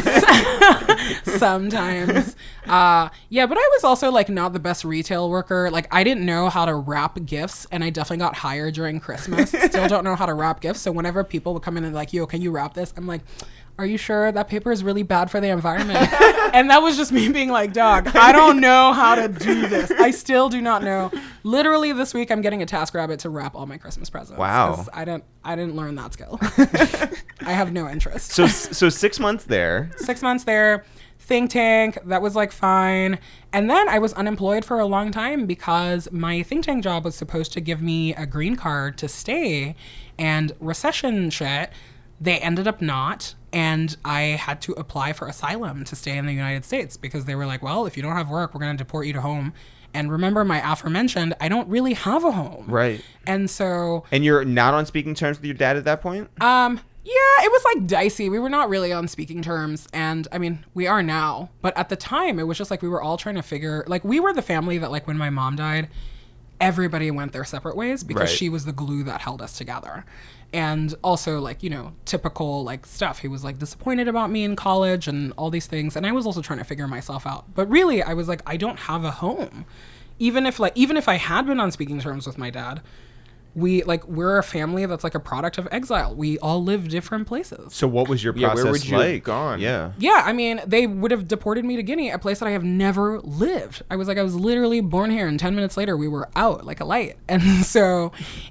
Sometimes. Yeah, but I was also not the best retail worker. I didn't know how to wrap gifts, and I definitely got hired during Christmas. Still don't know how to wrap gifts. So whenever people would come in and yo, can you wrap this? I'm like, are you sure that paper is really bad for the environment? And that was just me being dog, I don't know how to do this. I still do not know. Literally this week, I'm getting a TaskRabbit to wrap all my Christmas presents. Wow. I didn't learn that skill. I have no interest. So 6 months there. 6 months there. think tank. That was like fine. And then I was unemployed for a long time because my think tank job was supposed to give me a green card to stay, and recession shit, they ended up not. And I had to apply for asylum to stay in the United States because they were like, well, if you don't have work, we're going to deport you to home. And remember my aforementioned, I don't really have a home. Right. And so... And you're not on speaking terms with your dad at that point? Yeah, it was like dicey. We were not really on speaking terms. And I mean, we are now. But at the time, it was just like we were all trying to figure... Like, we were the family that, like, when my mom died, everybody went their separate ways because Right. she was the glue that held us together. And also, like, you know, typical, like, stuff. He was, like, disappointed about me in college and all these things. And I was also trying to figure myself out. But really, I was like, I don't have a home. Even if I had been on speaking terms with my dad, we're a family that's, like, a product of exile. We all live different places. So what was your process where would you have like? gone? Yeah. Yeah, I mean, they would have deported me to Guinea, a place that I have never lived. I was literally born here, and 10 minutes later, we were out like a light. And so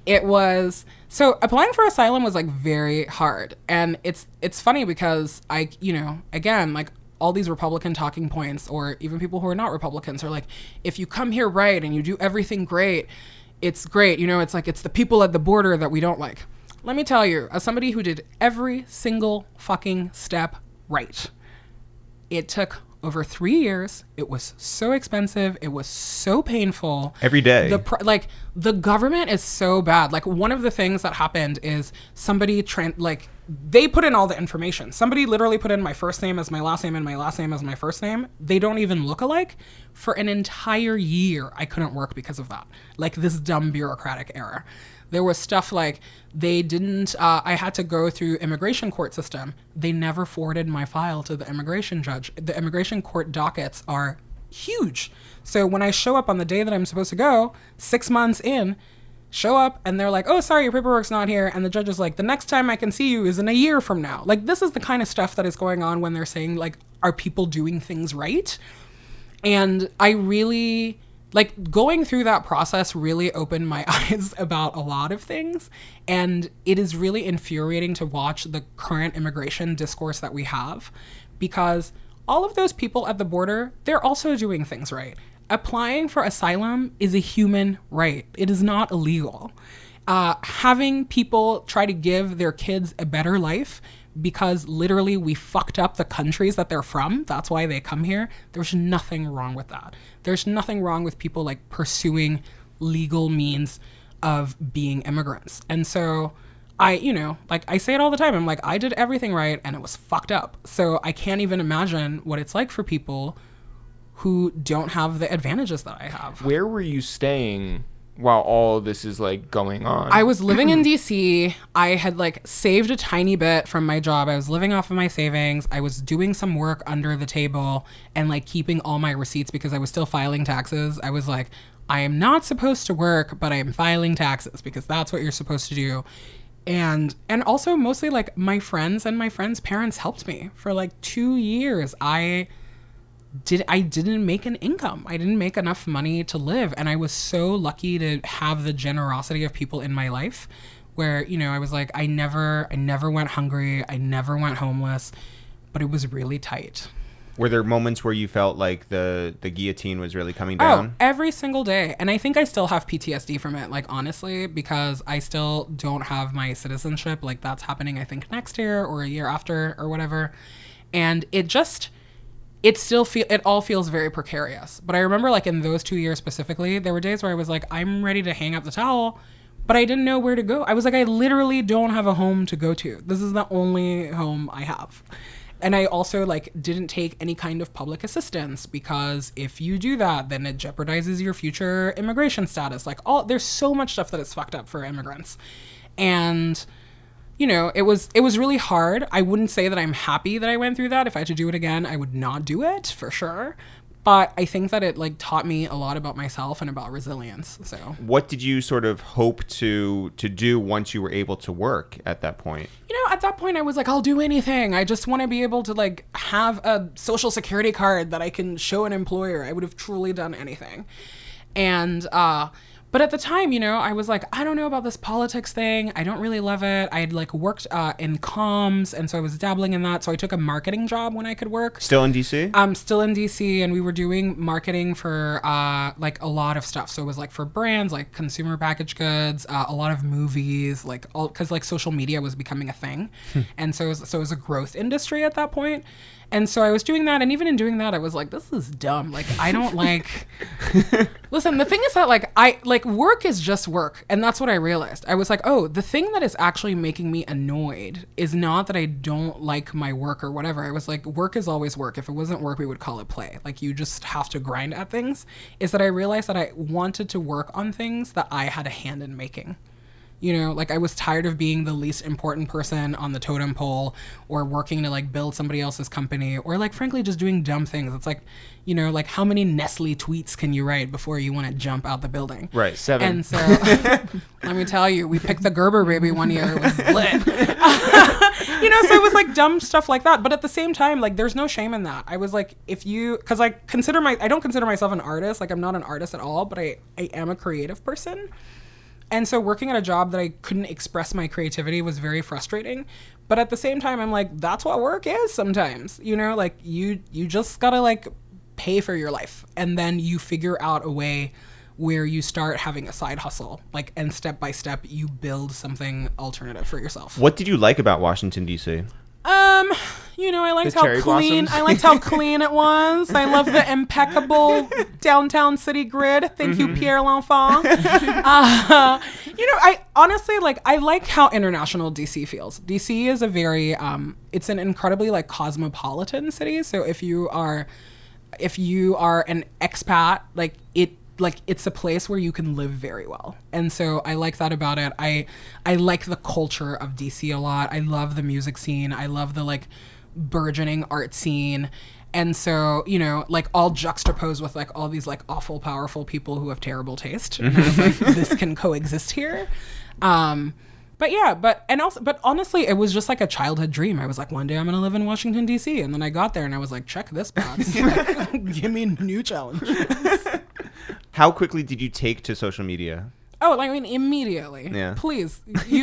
so applying for asylum was, like, very hard. And it's funny because again, like, all these Republican talking points, or even people who are not Republicans, are like, if you come here right and you do everything great, it's great. You know, it's like, it's the people at the border that we don't like. Let me tell you, as somebody who did every single fucking step right, it took over 3 years. It was so expensive. It was so painful. Every day. The government is so bad. Like, one of the things that happened is somebody they put in all the information. Somebody literally put in my first name as my last name and my last name as my first name. They don't even look alike. For an entire year, I couldn't work because of that. Like, this dumb bureaucratic error. There was stuff like they didn't, I had to go through immigration court system. They never forwarded my file to the immigration judge. The immigration court dockets are huge. So when I show up on the day that I'm supposed to go, 6 months in, show up and they're like, oh, sorry, your paperwork's not here. And the judge is like, the next time I can see you is in a year from now. Like, this is the kind of stuff that is going on when they're saying, like, are people doing things right? And I really... Like, going through that process really opened my eyes about a lot of things. And it is really infuriating to watch the current immigration discourse that we have, because all of those people at the border, they're also doing things right. Applying for asylum is a human right. It is not illegal. Having people try to give their kids a better life because literally we fucked up the countries that they're from, that's why they come here, there's nothing wrong with that. There's nothing wrong with people, like, pursuing legal means of being immigrants. And so I say it all the time. I'm like, I did everything right and it was fucked up. So I can't even imagine what it's like for people who don't have the advantages that I have. Where were you staying while all this is, like, going on? I was living in DC. I had, like, saved a tiny bit from my job. I was living off of my savings. I was doing some work under the table and, like, keeping all my receipts because I was still filing taxes. I was like, I am not supposed to work, but I am filing taxes because that's what you're supposed to do. And also mostly, like, my friends and my friends' parents helped me for, like, 2 years. I didn't make an income. I didn't make enough money to live. And I was so lucky to have the generosity of people in my life where, you know, I was like, I never went hungry. I never went homeless, but it was really tight. Were there moments where you felt like the guillotine was really coming down? Oh, every single day. And I think I still have PTSD from it, like, honestly, because I still don't have my citizenship. Like, that's happening, I think, next year or a year after or whatever. And it all feels very precarious. But I remember, like, in those 2 years specifically, there were days where I was like, I'm ready to hang up the towel, but I didn't know where to go. I was like, I literally don't have a home to go to. This is the only home I have. And I also, like, didn't take any kind of public assistance because if you do that, then it jeopardizes your future immigration status. Like, there's so much stuff that is fucked up for immigrants. And, you know, it was really hard. I wouldn't say that I'm happy that I went through that. If I had to do it again, I would not do it, for sure. But I think that it, like, taught me a lot about myself and about resilience. So what did you sort of hope to do once you were able to work at that point? You know, at that point I was like, I'll do anything. I just want to be able to, like, have a social security card that I can show an employer. I would have truly done anything. And but But at the time, you know, I was like, I don't know about this politics thing. I don't really love it. I had like worked in comms, and so I was dabbling in that. So I took a marketing job when I could work. Still in DC? I'm still in DC, and we were doing marketing for like a lot of stuff. So it was like for brands, like consumer packaged goods, a lot of movies, like all, because like social media was becoming a thing, and so it was a growth industry at that point. And so I was doing that, and even in doing that, I was like, this is dumb. Like, I don't like... Listen, the thing is that, like, work is just work. And that's what I realized. I was like, oh, the thing that is actually making me annoyed is not that I don't like my work or whatever. I was like, work is always work. If it wasn't work, we would call it play. Like, you just have to grind at things. Is that I realized that I wanted to work on things that I had a hand in making. You know, like I was tired of being the least important person on the totem pole or working to like build somebody else's company or like frankly just doing dumb things. It's like, you know, like how many Nestle tweets can you write before you want to jump out the building? Right. 7. And so let me tell you, we picked the Gerber baby one year. It was lit. You know, so it was like dumb stuff like that. But at the same time, like there's no shame in that. I was like, because I don't consider myself an artist. Like I'm not an artist at all, but I am a creative person. And so working at a job that I couldn't express my creativity was very frustrating. But at the same time, I'm like, that's what work is sometimes. You know, like you just gotta like pay for your life. And then you figure out a way where you start having a side hustle. Like, and step by step, you build something alternative for yourself. What did you like about Washington, D.C.? You know, I liked The how cherry clean. blossoms? I liked how clean it was. I love the impeccable downtown city grid. Thank you, Pierre L'Enfant. You know, I honestly I like how international DC feels. DC is a very, it's an incredibly like cosmopolitan city. So if you are an expat, it's a place where you can live very well. And so I like that about it. I like the culture of DC a lot. I love the music scene. I love the like burgeoning art scene. And so, you know, like all juxtaposed with like all these like awful, powerful people who have terrible taste. And I was like, this can coexist here. But honestly, it was just like a childhood dream. I was like, one day I'm going to live in Washington, D.C. And then I got there and I was like, check this box. Give me new challenges. How quickly did you take to social media? Oh, I mean, immediately. Yeah. Please,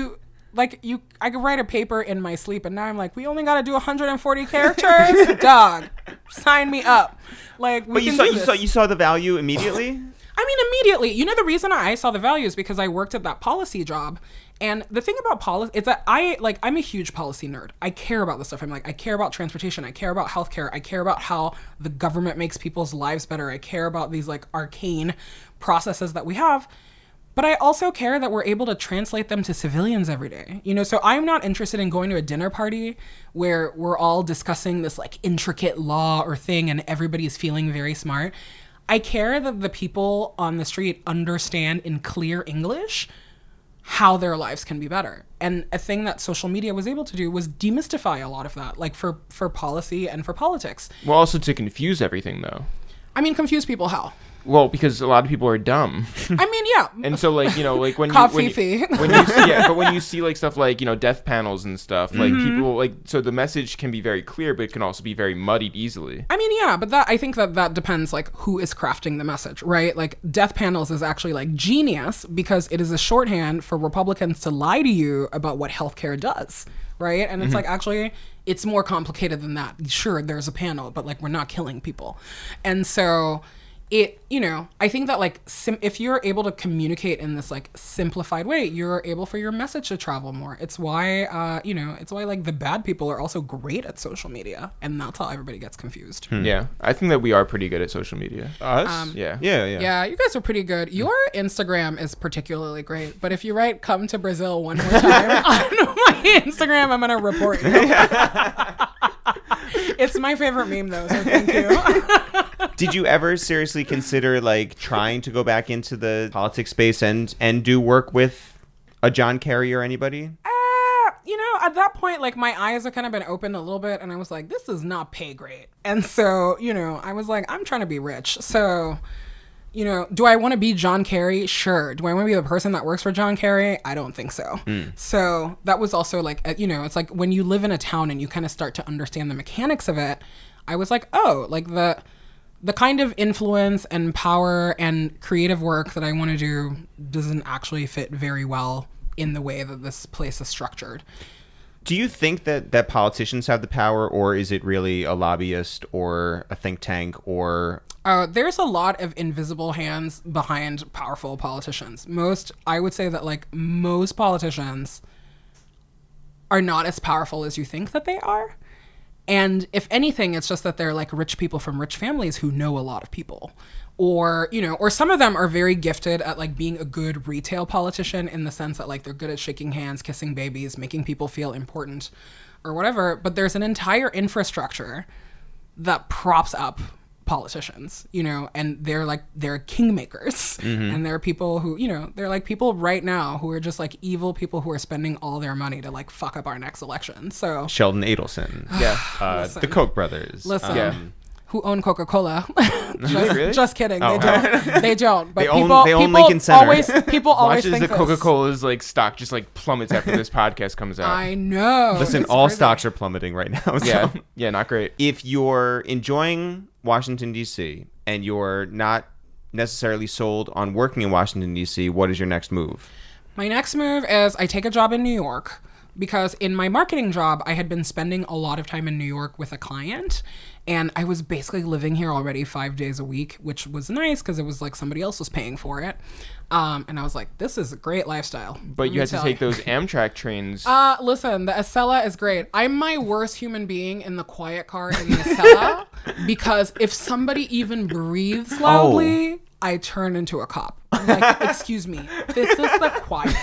I could write a paper in my sleep, and now I'm like, we only got to do 140 characters? Dog, sign me up. Like, we can do this. You saw the value immediately? I mean, immediately. You know, the reason I saw the value is because I worked at that policy job. And the thing about policy is that I'm a huge policy nerd. I care about this stuff. I care about transportation. I care about healthcare. I care about how the government makes people's lives better. I care about these like arcane processes that we have. But I also care that we're able to translate them to civilians every day. You know, so I'm not interested in going to a dinner party where we're all discussing this like intricate law or thing and everybody's feeling very smart. I care that the people on the street understand in clear English how their lives can be better. And a thing that social media was able to do was demystify a lot of that, like for policy and for politics. Well, also to confuse everything, though. I mean, confuse people how? Well, because a lot of people are dumb. I mean, yeah. And so, like, you know, like when but when you see like stuff like, you know, death panels and stuff, like people like, so the message can be very clear, but it can also be very muddied easily. I mean, yeah, but I think that depends like who is crafting the message, right? Like death panels is actually like genius because it is a shorthand for Republicans to lie to you about what healthcare does, right? And it's like, actually, it's more complicated than that. Sure, there's a panel, but like we're not killing people. And so you know, I think that like if you're able to communicate in this like simplified way, you're able for your message to travel more. It's why, you know, it's why like the bad people are also great at social media, and that's how everybody gets confused. Yeah, I think that we are pretty good at social media. Us? Yeah. Yeah, you guys are pretty good. Your Instagram is particularly great, but if you write "come to Brazil" one more time on my Instagram, I'm gonna report you. It's my favorite meme though, so thank you. Did you ever seriously consider like trying to go back into the politics space and do work with a John Kerry or anybody? You know, at that point, like my eyes have kind of been opened a little bit, and I was like, this does not pay great. And so, you know, I was like, I'm trying to be rich. So, you know, do I want to be John Kerry? Sure. Do I want to be the person that works for John Kerry? I don't think so. So that was also like, you know, it's like when you live in a town and you kind of start to understand the mechanics of it, I was like, oh, like the the kind of influence and power and creative work that I want to do doesn't actually fit very well in the way that this place is structured. Do you think that politicians have the power, or is it really a lobbyist or a think tank or... There's a lot of invisible hands behind powerful politicians. I would say that like most politicians are not as powerful as you think that they are. And if anything, it's just that they're like rich people from rich families who know a lot of people. Or, you know, or some of them are very gifted at like being a good retail politician in the sense that like they're good at shaking hands, kissing babies, making people feel important or whatever. But there's an entire infrastructure that props up politicians, you know, and they're kingmakers. And there are people who, you know, they're like people right now who are just like evil people who are spending all their money to like fuck up our next election. So Sheldon Adelson. Listen. The Koch brothers. Listen. Who own Coca-Cola. Really? Just kidding. Oh. They don't. But They own Lincoln Center. People always Watches think the this. Coca-Cola's like stock just like plummets after this podcast comes out. I know. Listen, It's all crazy. stocks are plummeting right now. So. Yeah, not great. If you're enjoying Washington, D.C., and you're not necessarily sold on working in Washington, D.C., what is your next move? My next move is I take a job in New York because in my marketing job, I had been spending a lot of time in New York with a client. And I was basically living here already 5 days a week, which was nice because it was like somebody else was paying for it. And I was like, this is a great lifestyle. But you had to take those Amtrak trains. Listen, the Acela is great. I'm my worst human being in the quiet car in the Acela because if somebody even breathes loudly, I turn into a cop. I'm like, excuse me, this is the quiet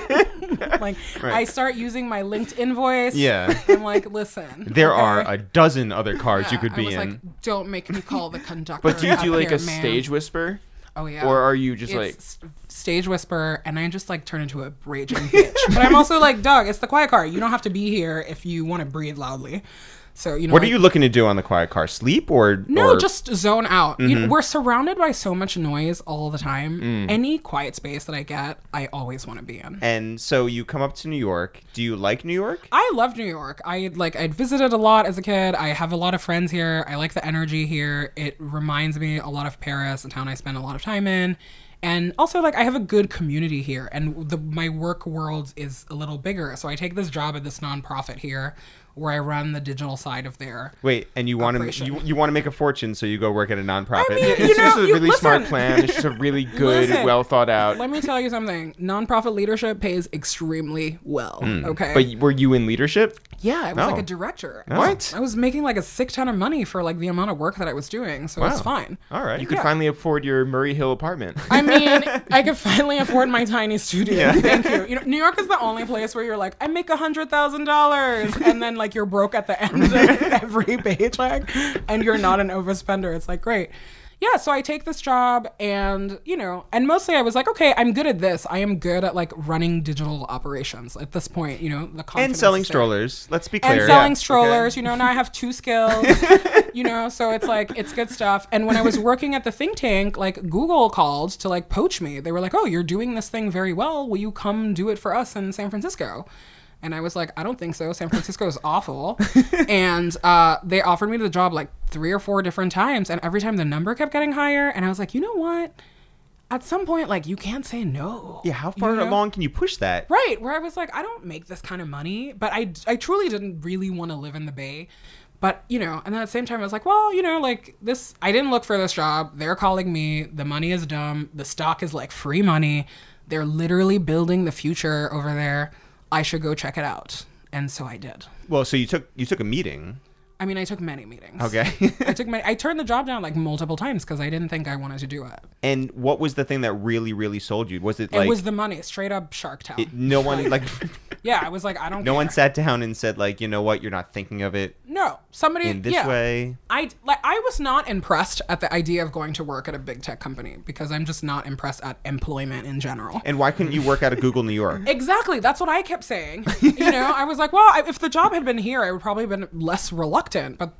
car. Like, Right. I start using my LinkedIn voice. Yeah. I'm like, listen. There okay? are a dozen other cars you could I be was in. like, don't make me call the conductor. But do you do up like here, a ma'am. stage whisper? Oh yeah. Or are you just It's like... stage whisper, and I just like turn into a raging bitch. But I'm also like, Doug, it's the quiet car. You don't have to be here if you want to breathe loudly. So you know. What like, are you looking to do on the quiet car? Sleep or No, or- just zone out. You know, we're surrounded by so much noise all the time. Any quiet space that I get, I always want to be in. And so you come up to New York. Do you like New York? I love New York. I'd visited a lot as a kid. I have a lot of friends here. I like the energy here. It reminds me a lot of Paris, a town I spend a lot of time in. And also, like, I have a good community here, and my work world is a little bigger. So I take this job at this nonprofit here, where I run the digital side of their. Wait, and you want to Operation. you want to make a fortune, so you go work at a nonprofit. I mean, It's just a really smart listen. plan. It's just a really good, Listen. well thought out. Let me tell you something. Nonprofit leadership pays extremely well. Okay. But were you in leadership? Yeah, I was like Oh. a director. What? I was making like a sick ton of money for like the amount of work that I was doing, so it's Wow. fine. All right. You could finally afford your Murray Hill apartment. I mean, I could finally afford my tiny studio. Thank you. You know, New York is the only place where you're like, I make $100,000, and then like you're broke at the end of every paycheck, and you're not an overspender. It's like great. Yeah, so I take this job and, you know, and mostly I was like, okay, I'm good at this. I am good at like running digital operations at this point, you know, the confidence and selling is there. strollers. Let's be clear. And selling Yeah. strollers, Okay. you know, now I have 2 skills, you know, so it's like, it's good stuff. And when I was working at the think tank, like Google called to like poach me. They were like, oh, you're doing this thing very well. Will you come do it for us in San Francisco? And I was like, I don't think so. San Francisco is awful. And they offered me the job like 3 or 4 different times. And every time the number kept getting higher. And I was like, you know what? At some point, like, you can't say no. Yeah, how far You know? along can you push that? Right, where I was like, I don't make this kind of money, but I truly didn't really want to live in the Bay. But, you know, and then at the same time, I was like, well, you know, like this, I didn't look for this job. They're calling me. The money is dumb. The stock is like free money. They're literally building the future over there. I should go check it out. And so I did. Well, so you took a meeting. I mean, I took many meetings. Okay. I turned the job down like multiple times because I didn't think I wanted to do it. And what was the thing that really, really sold you? Was it like It was the money, straight up Shark Town. no one like Yeah, I was like, I don't no care. one sat down and said like, you know what, you're not thinking of it No, somebody in this yeah. way. I was not impressed at the idea of going to work at a big tech company because I'm just not impressed at employment in general. And why couldn't you work out of Google New York? Exactly. That's what I kept saying. You know, I was like, well, if the job had been here, I would probably have been less reluctant. But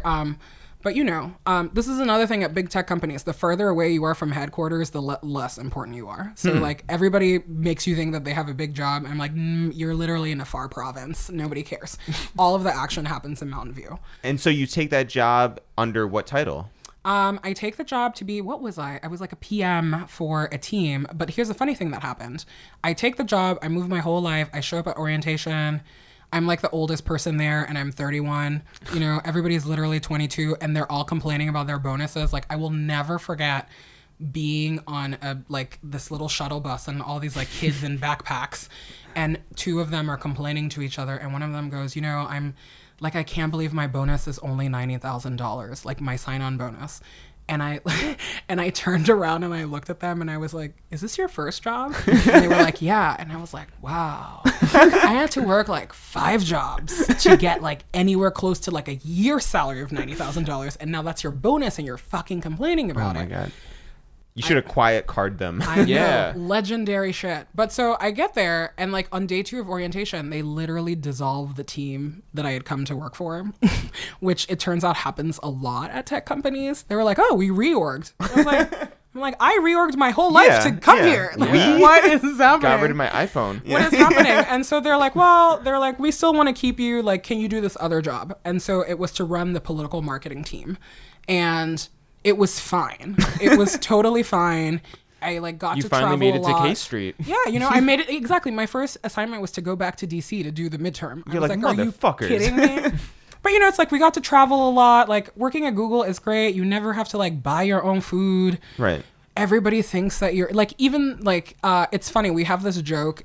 but you know, this is another thing at big tech companies. The further away you are from headquarters, the less important you are. So like everybody makes you think that they have a big job. I'm like, you're literally in a far province. Nobody cares. All of the action happens in Mountain View. And so you take that job under what title? I take the job to be, what was I? I was like a PM for a team. But here's the funny thing that happened. I take the job, I move my whole life, I show up at orientation. I'm like the oldest person there and I'm 31. You know, everybody's literally 22 and they're all complaining about their bonuses. Like, I will never forget being on this little shuttle bus and all these like kids in backpacks, and two of them are complaining to each other, and one of them goes, you know, I can't believe my bonus is only $90,000, like my sign-on bonus. And I turned around and I looked at them and I was like, is this your first job? And they were like, yeah. And I was like, wow. I had to work like 5 jobs to get like anywhere close to like a year's salary of $90,000. And now that's your bonus and you're fucking complaining about it. Oh my God. You should have quiet card them. I know, Yeah. legendary shit. But so I get there and like on day 2 of orientation, they literally dissolve the team that I had come to work for, which it turns out happens a lot at tech companies. They were like, oh, we reorged. I'm like, I reorged my whole life to come here. Like, what is happening? Got rid of my iPhone. What is happening? And so they're like, we still want to keep you. Like, can you do this other job? And so it was to run the political marketing team. And it was fine. It was totally fine. I like got You to finally travel made a it to lot. K Street. Yeah, you know, I made it exactly. My first assignment was to go back to DC to do the midterm. I You're was like, are you motherfuckers. kidding me? But you know, it's like we got to travel a lot. Like working at Google is great. You never have to like buy your own food. Right. Everybody thinks that you're like, even like it's funny. We have this joke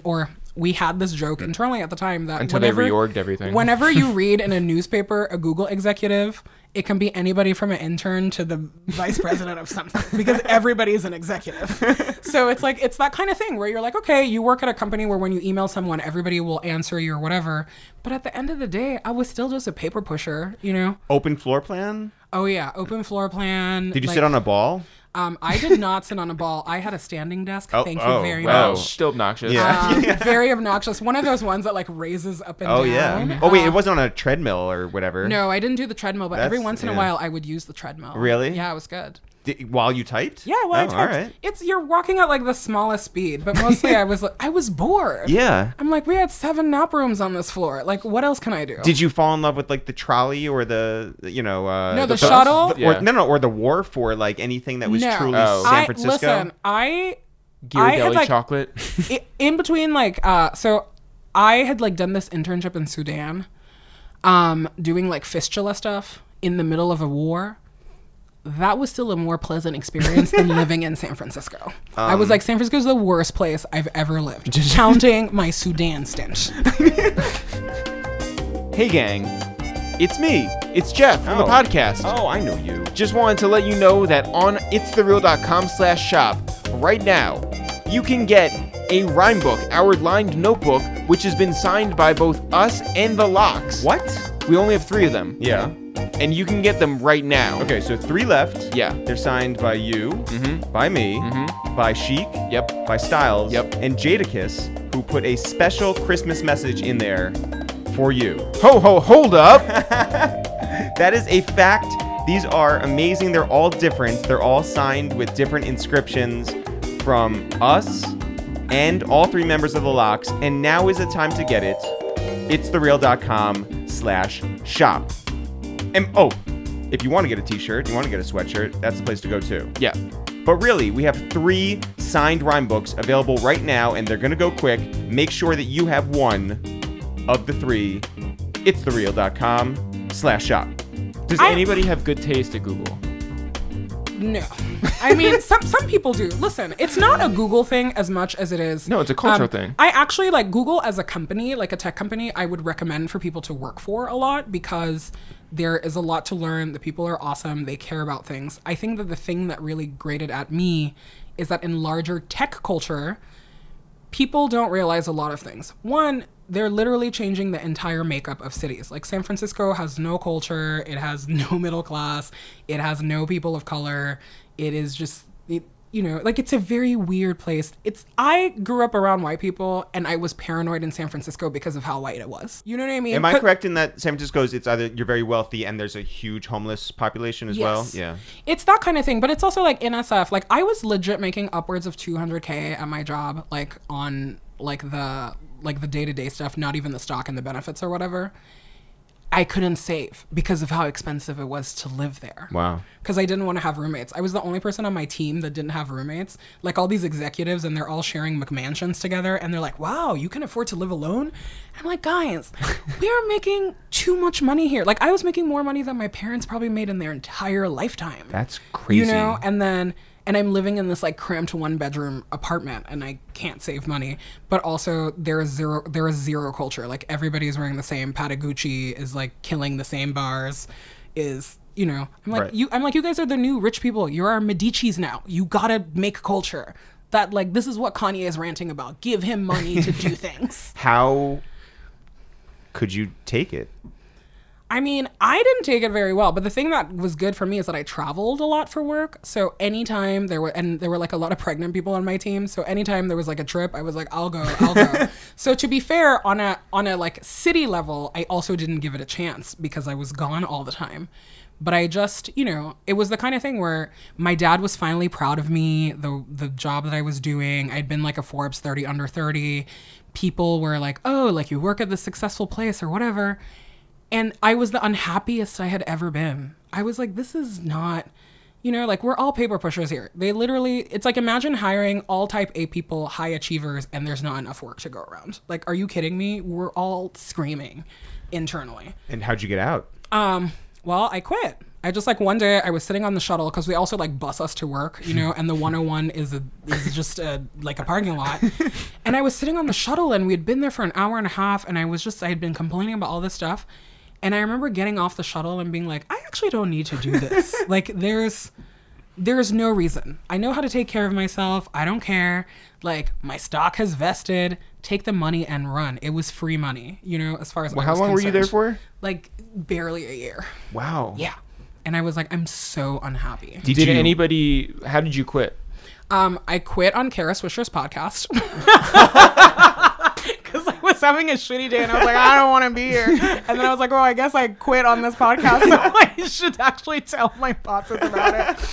we had this joke internally at the time that Until they reorged everything. Whenever you read in a newspaper a Google executive, it can be anybody from an intern to the vice president of something because everybody is an executive. So it's like, it's that kind of thing where you're like, okay, you work at a company where when you email someone, everybody will answer you or whatever. But at the end of the day, I was still just a paper pusher, you know? Open floor plan? Oh yeah, open floor plan. Did you sit on a ball? I did not sit on a ball. I had a standing desk. Thank you very Wow, much. still obnoxious. Yeah. Very obnoxious. One of those ones that like raises up and Oh, down. yeah. Oh, wait, it wasn't on a treadmill or whatever. No, I didn't do the treadmill, but every That's- once in a yeah. while I would use the treadmill. Really? Yeah, it was good. While you typed? Yeah, well, I Oh, typed. all right. You're walking at like the smallest speed, but mostly I was bored. Yeah. I'm like, we had 7 nap rooms on this floor. Like, what else can I do? Did you fall in love with like the trolley or the the bus? shuttle? Yeah. Or the wharf or like anything that was No. truly Oh. San Francisco? Listen, I Ghirardelli had, like, chocolate. in between like so I had like done this internship in Sudan, doing like fistula stuff in the middle of a war. That was still a more pleasant experience than living in San Francisco. I was like, San Francisco is the worst place I've ever lived. Counting my Sudan stint. Hey gang, it's me. It's Jeff from the Oh. podcast. Oh, I know you. Just wanted to let you know that on itsthereal.com/shop right now, you can get a rhyme book, our lined notebook, which has been signed by both us and the Locks. What? We only have 3 of them. Yeah. And you can get them right now. Okay, so 3 left. Yeah. They're signed by you, by me, by Chic, Yep. by Styles, Yep. and Jadakiss, who put a special Christmas message in there for you. Ho ho, hold up. That is a fact. These are amazing. They're all different. They're all signed with different inscriptions from us and all 3 members of the Locks. And now is the time to get it. itsthereal.com/shop. And if you want to get a t-shirt, you want to get a sweatshirt, that's the place to go too. Yeah. But really, we have 3 signed rhyme books available right now, and they're going to go quick. Make sure that you have one of the 3. itsthereal.com/shop. Does anybody have good taste at Google? No. I mean, some people do. Listen, it's not a Google thing as much as it is. No, it's a cultural thing. I actually like Google as a company, like a tech company, I would recommend for people to work for a lot because there is a lot to learn. The people are awesome. They care about things. I think that the thing that really grated at me is that in larger tech culture, people don't realize a lot of things. One, they're literally changing the entire makeup of cities. Like San Francisco has no culture. It has no middle class. It has no people of color. It is just, like it's a very weird place. I grew up around white people and I was paranoid in San Francisco because of how white it was. You know what I mean? Am I correct in that San Francisco's, it's either you're very wealthy and there's a huge homeless population as well? Yes. Yeah. It's that kind of thing, but it's also like in SF. Like I was legit making upwards of $200K at my job, like on like the day-to-day stuff, not even the stock and the benefits or whatever. I couldn't save because of how expensive it was to live there. Wow. Because I didn't want to have roommates. I was the only person on my team that didn't have roommates. Like all these executives, and they're all sharing McMansions together, and they're like, wow, you can afford to live alone? I'm like, guys, we are making too much money here. Like I was making more money than my parents probably made in their entire lifetime. That's crazy. You know, and I'm living in this like cramped 1-bedroom apartment, and I can't save money. But also there is zero culture. Like everybody's wearing the same. Patagucci is like killing the same bars. Is, you know, I'm like, Right. you guys are the new rich people. You're our Medicis now. You gotta make culture. That like this is what Kanye is ranting about. Give him money to do things. How could you take it? I mean, I didn't take it very well, but the thing that was good for me is that I traveled a lot for work. So anytime there were like a lot of pregnant people on my team. So anytime there was like a trip, I was like, I'll go. So to be fair, on a like city level, I also didn't give it a chance because I was gone all the time. But I just, you know, it was the kind of thing where my dad was finally proud of me, the job that I was doing. I'd been like a Forbes 30 under 30. People were like, oh, like you work at this successful place or whatever. And I was the unhappiest I had ever been. I was like, this is not, you know, like we're all paper pushers here. They literally, it's like imagine hiring all type A people, high achievers, and there's not enough work to go around. Like, are you kidding me? We're all screaming internally. And how'd you get out? Well, I quit. I just like one day I was sitting on the shuttle because we also like bus us to work, you know, and the 101 is just like a parking lot. And I was sitting on the shuttle and we had been there for an hour and a half, and I had been complaining about all this stuff. And I remember getting off the shuttle and being like, I actually don't need to do this. Like there's no reason. I know how to take care of myself. I don't care. Like my stock has vested. Take the money and run. It was free money, you know, as far as I How was long were you there concerned. for? Like barely a year. Wow. Yeah. And I was like, I'm so unhappy. How did you quit? I quit on Kara Swisher's podcast. Because I was having a shitty day and I was like, I don't want to be here. And then I was like, oh, I guess I quit on this podcast. So I should actually tell my bosses about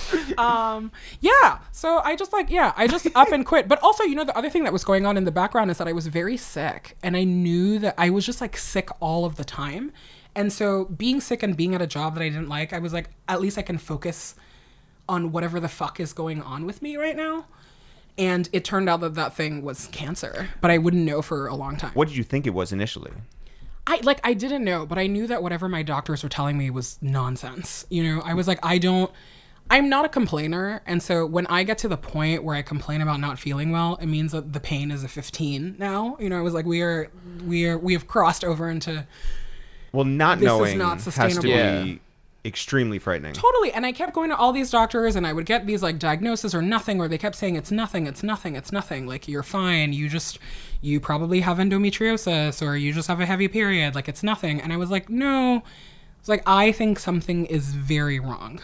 it. Yeah. So I just up and quit. But also, you know, the other thing that was going on in the background is that I was very sick. And I knew that I was just like sick all of the time. And so being sick and being at a job that I didn't like, I was like, at least I can focus on whatever the fuck is going on with me right now. And it turned out that thing was cancer, but I wouldn't know for a long time. What did you think it was initially? I didn't know, but I knew that whatever my doctors were telling me was nonsense. You know, I was like, I'm not a complainer. And so when I get to the point where I complain about not feeling well, it means that the pain is a 15 now. You know, I was like, we have crossed over into, Well, not this is knowing not has to sustainable. be extremely frightening. Totally. And I kept going to all these doctors and I would get these like diagnoses or nothing, or they kept saying it's nothing. Like, you're fine. You probably have endometriosis, or you just have a heavy period. Like, it's nothing. And I was like, no. It's like, I think something is very wrong.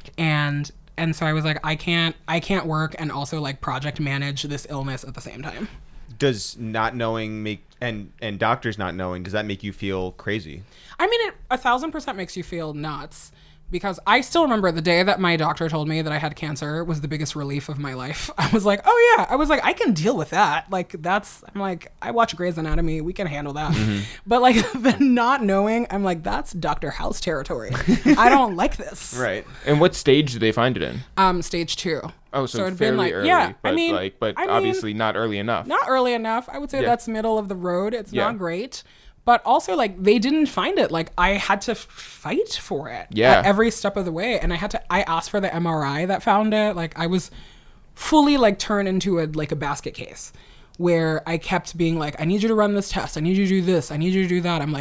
And so I was like, I can't work and also like project manage this illness at the same time. Does not knowing make and doctors not knowing, does that make you feel crazy? I mean, it 1,000% makes you feel nuts, because I still remember the day that my doctor told me that I had cancer was the biggest relief of my life. I was like, oh yeah. I was like, I can deal with that. Like, I'm like, I watch Grey's Anatomy. We can handle that. Mm-hmm. But like the not knowing, I'm like, that's Dr. House territory. I don't like this. Right. And what stage did they find it in? Stage 2. Oh, so it'd fairly been like, early. yeah, But obviously not early enough. Not early enough. I would say Yeah. that's middle of the road. It's Yeah. not great. But also, like, they didn't find it. Like, I had to fight for it Yeah. at every step of the way. And I asked for the MRI that found it. Like, I was fully, like, turned into a basket case where I kept being like, I need you to run this test. I need you to do this. I need you to do that.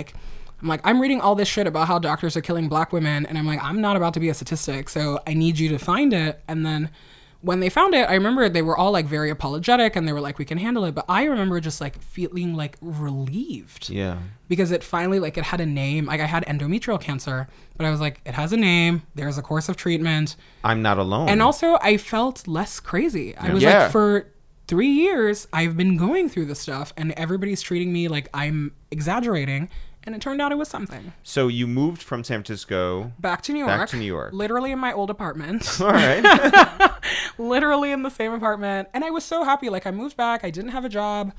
I'm reading all this shit about how doctors are killing black women. And I'm like, I'm not about to be a statistic. So I need you to find it. And then when they found it, I remember they were all like very apologetic and they were like, we can handle it. But I remember just like feeling like relieved. Yeah. Because it finally, like, it had a name. Like, I had endometrial cancer, but I was like, it has a name. There's a course of treatment. I'm not alone. And also, I felt less crazy. I was Yeah. like, for 3 years, I've been going through this stuff and everybody's treating me like I'm exaggerating. And it turned out it was something. So you moved from San Francisco Back to New York. Literally in my old apartment. All right. Literally in the same apartment. And I was so happy. Like, I moved back. I didn't have a job.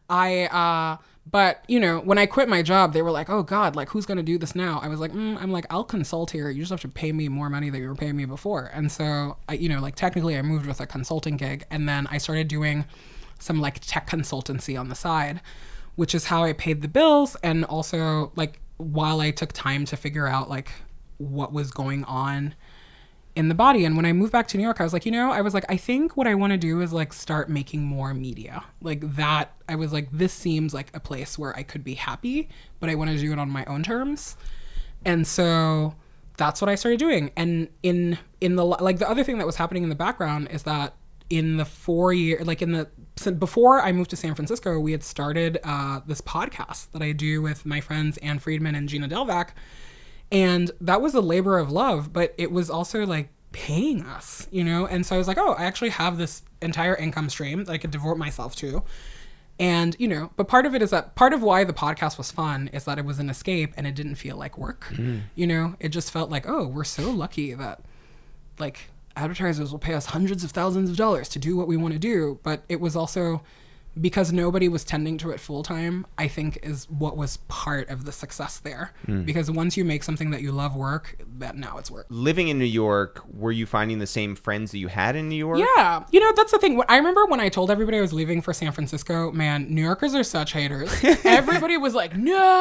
But, you know, when I quit my job, they were like, oh, God, like, who's going to do this now? I was like, I'm like, I'll consult here. You just have to pay me more money than you were paying me before. And so, technically I moved with a consulting gig. And then I started doing some, like, tech consultancy on the side, which is how I paid the bills. And also, like, while I took time to figure out, like, what was going on in the body. And when I moved back to New York, I was like, I think what I want to do is like start making more media like that. I was like, this seems like a place where I could be happy, but I want to do it on my own terms. And so that's what I started doing. And in the, like, the other thing that was happening in the background is that in the 4 year, like before I moved to San Francisco, we had started this podcast that I do with my friends Ann Friedman and Gina Delvac. And that was a labor of love, but it was also like paying us, you know? And so I was like, oh, I actually have this entire income stream that I could devote myself to. And, you know, but part of it is that part of why the podcast was fun is that it was an escape and it didn't feel like work. You know, it just felt like, oh, we're so lucky that like advertisers will pay us hundreds of thousands of dollars to do what we want to do. But it was also because nobody was tending to it full time, I think is what was part of the success there. Because once you make something that you love work, that now it's work. Living in New York, were you finding the same friends that you had in New York? Yeah. You know, that's the thing. I remember when I told everybody I was leaving for San Francisco, man, New Yorkers are such haters. Everybody was like,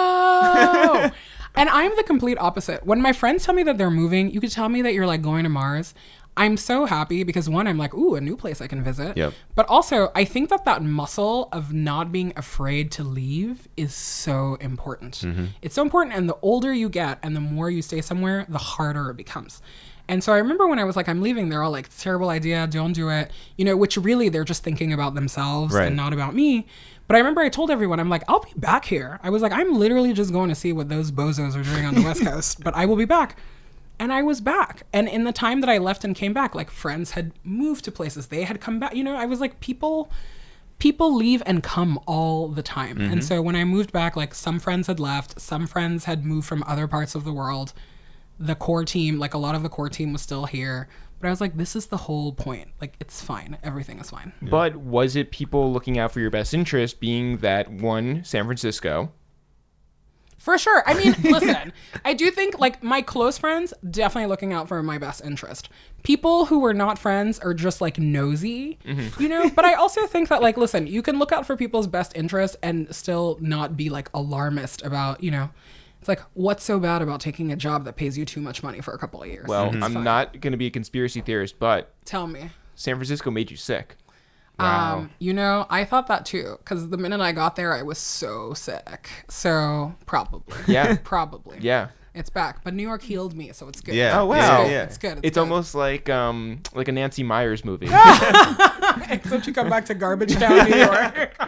no. And I'm the complete opposite. When my friends tell me that they're moving, you could tell me that you're like going to Mars. I'm so happy because one, I'm like, ooh, a new place I can visit. Yep. But also, I think that muscle of not being afraid to leave is so important. It's so important. And the older you get and the more you stay somewhere, the harder it becomes. And so I remember when I was like, I'm leaving, they're all like, terrible idea, don't do it. You know, which really they're just thinking about themselves and not about me. But I remember I told everyone, I'm like, I'll be back here. I was like, I'm literally just going to see what those bozos are doing on the West Coast, but I will be back. And I was back. And in the time that I left and came back, like friends had moved to places. They had come back. You know, I was like, people leave and come all the time. And so when I moved back, like some friends had left. Some friends had moved from other parts of the world. The core team, like a lot of the core team was still here. But I was like, this is the whole point. Like, it's fine. Everything is fine. But was it people looking out for your best interest, being that one, San Francisco? For sure. I mean, listen, I do think like my close friends definitely looking out for my best interest. People who were not friends are just like nosy, you know? But I also think that like, listen, you can look out for people's best interest and still not be like alarmist about, you know, it's like, what's so bad about taking a job that pays you too much money for a couple of years? Well, I'm not going to be a conspiracy theorist, but tell me. San Francisco made you sick. Wow. You know, I thought that too, because the minute I got there, I was so sick. So probably. Yeah. Probably. Yeah. It's back. But New York healed me, so it's good. Yeah. Oh, wow. Yeah. It's good. It's good. almost like a Nancy Meyers movie. Except you come back to Garbage Town, New York.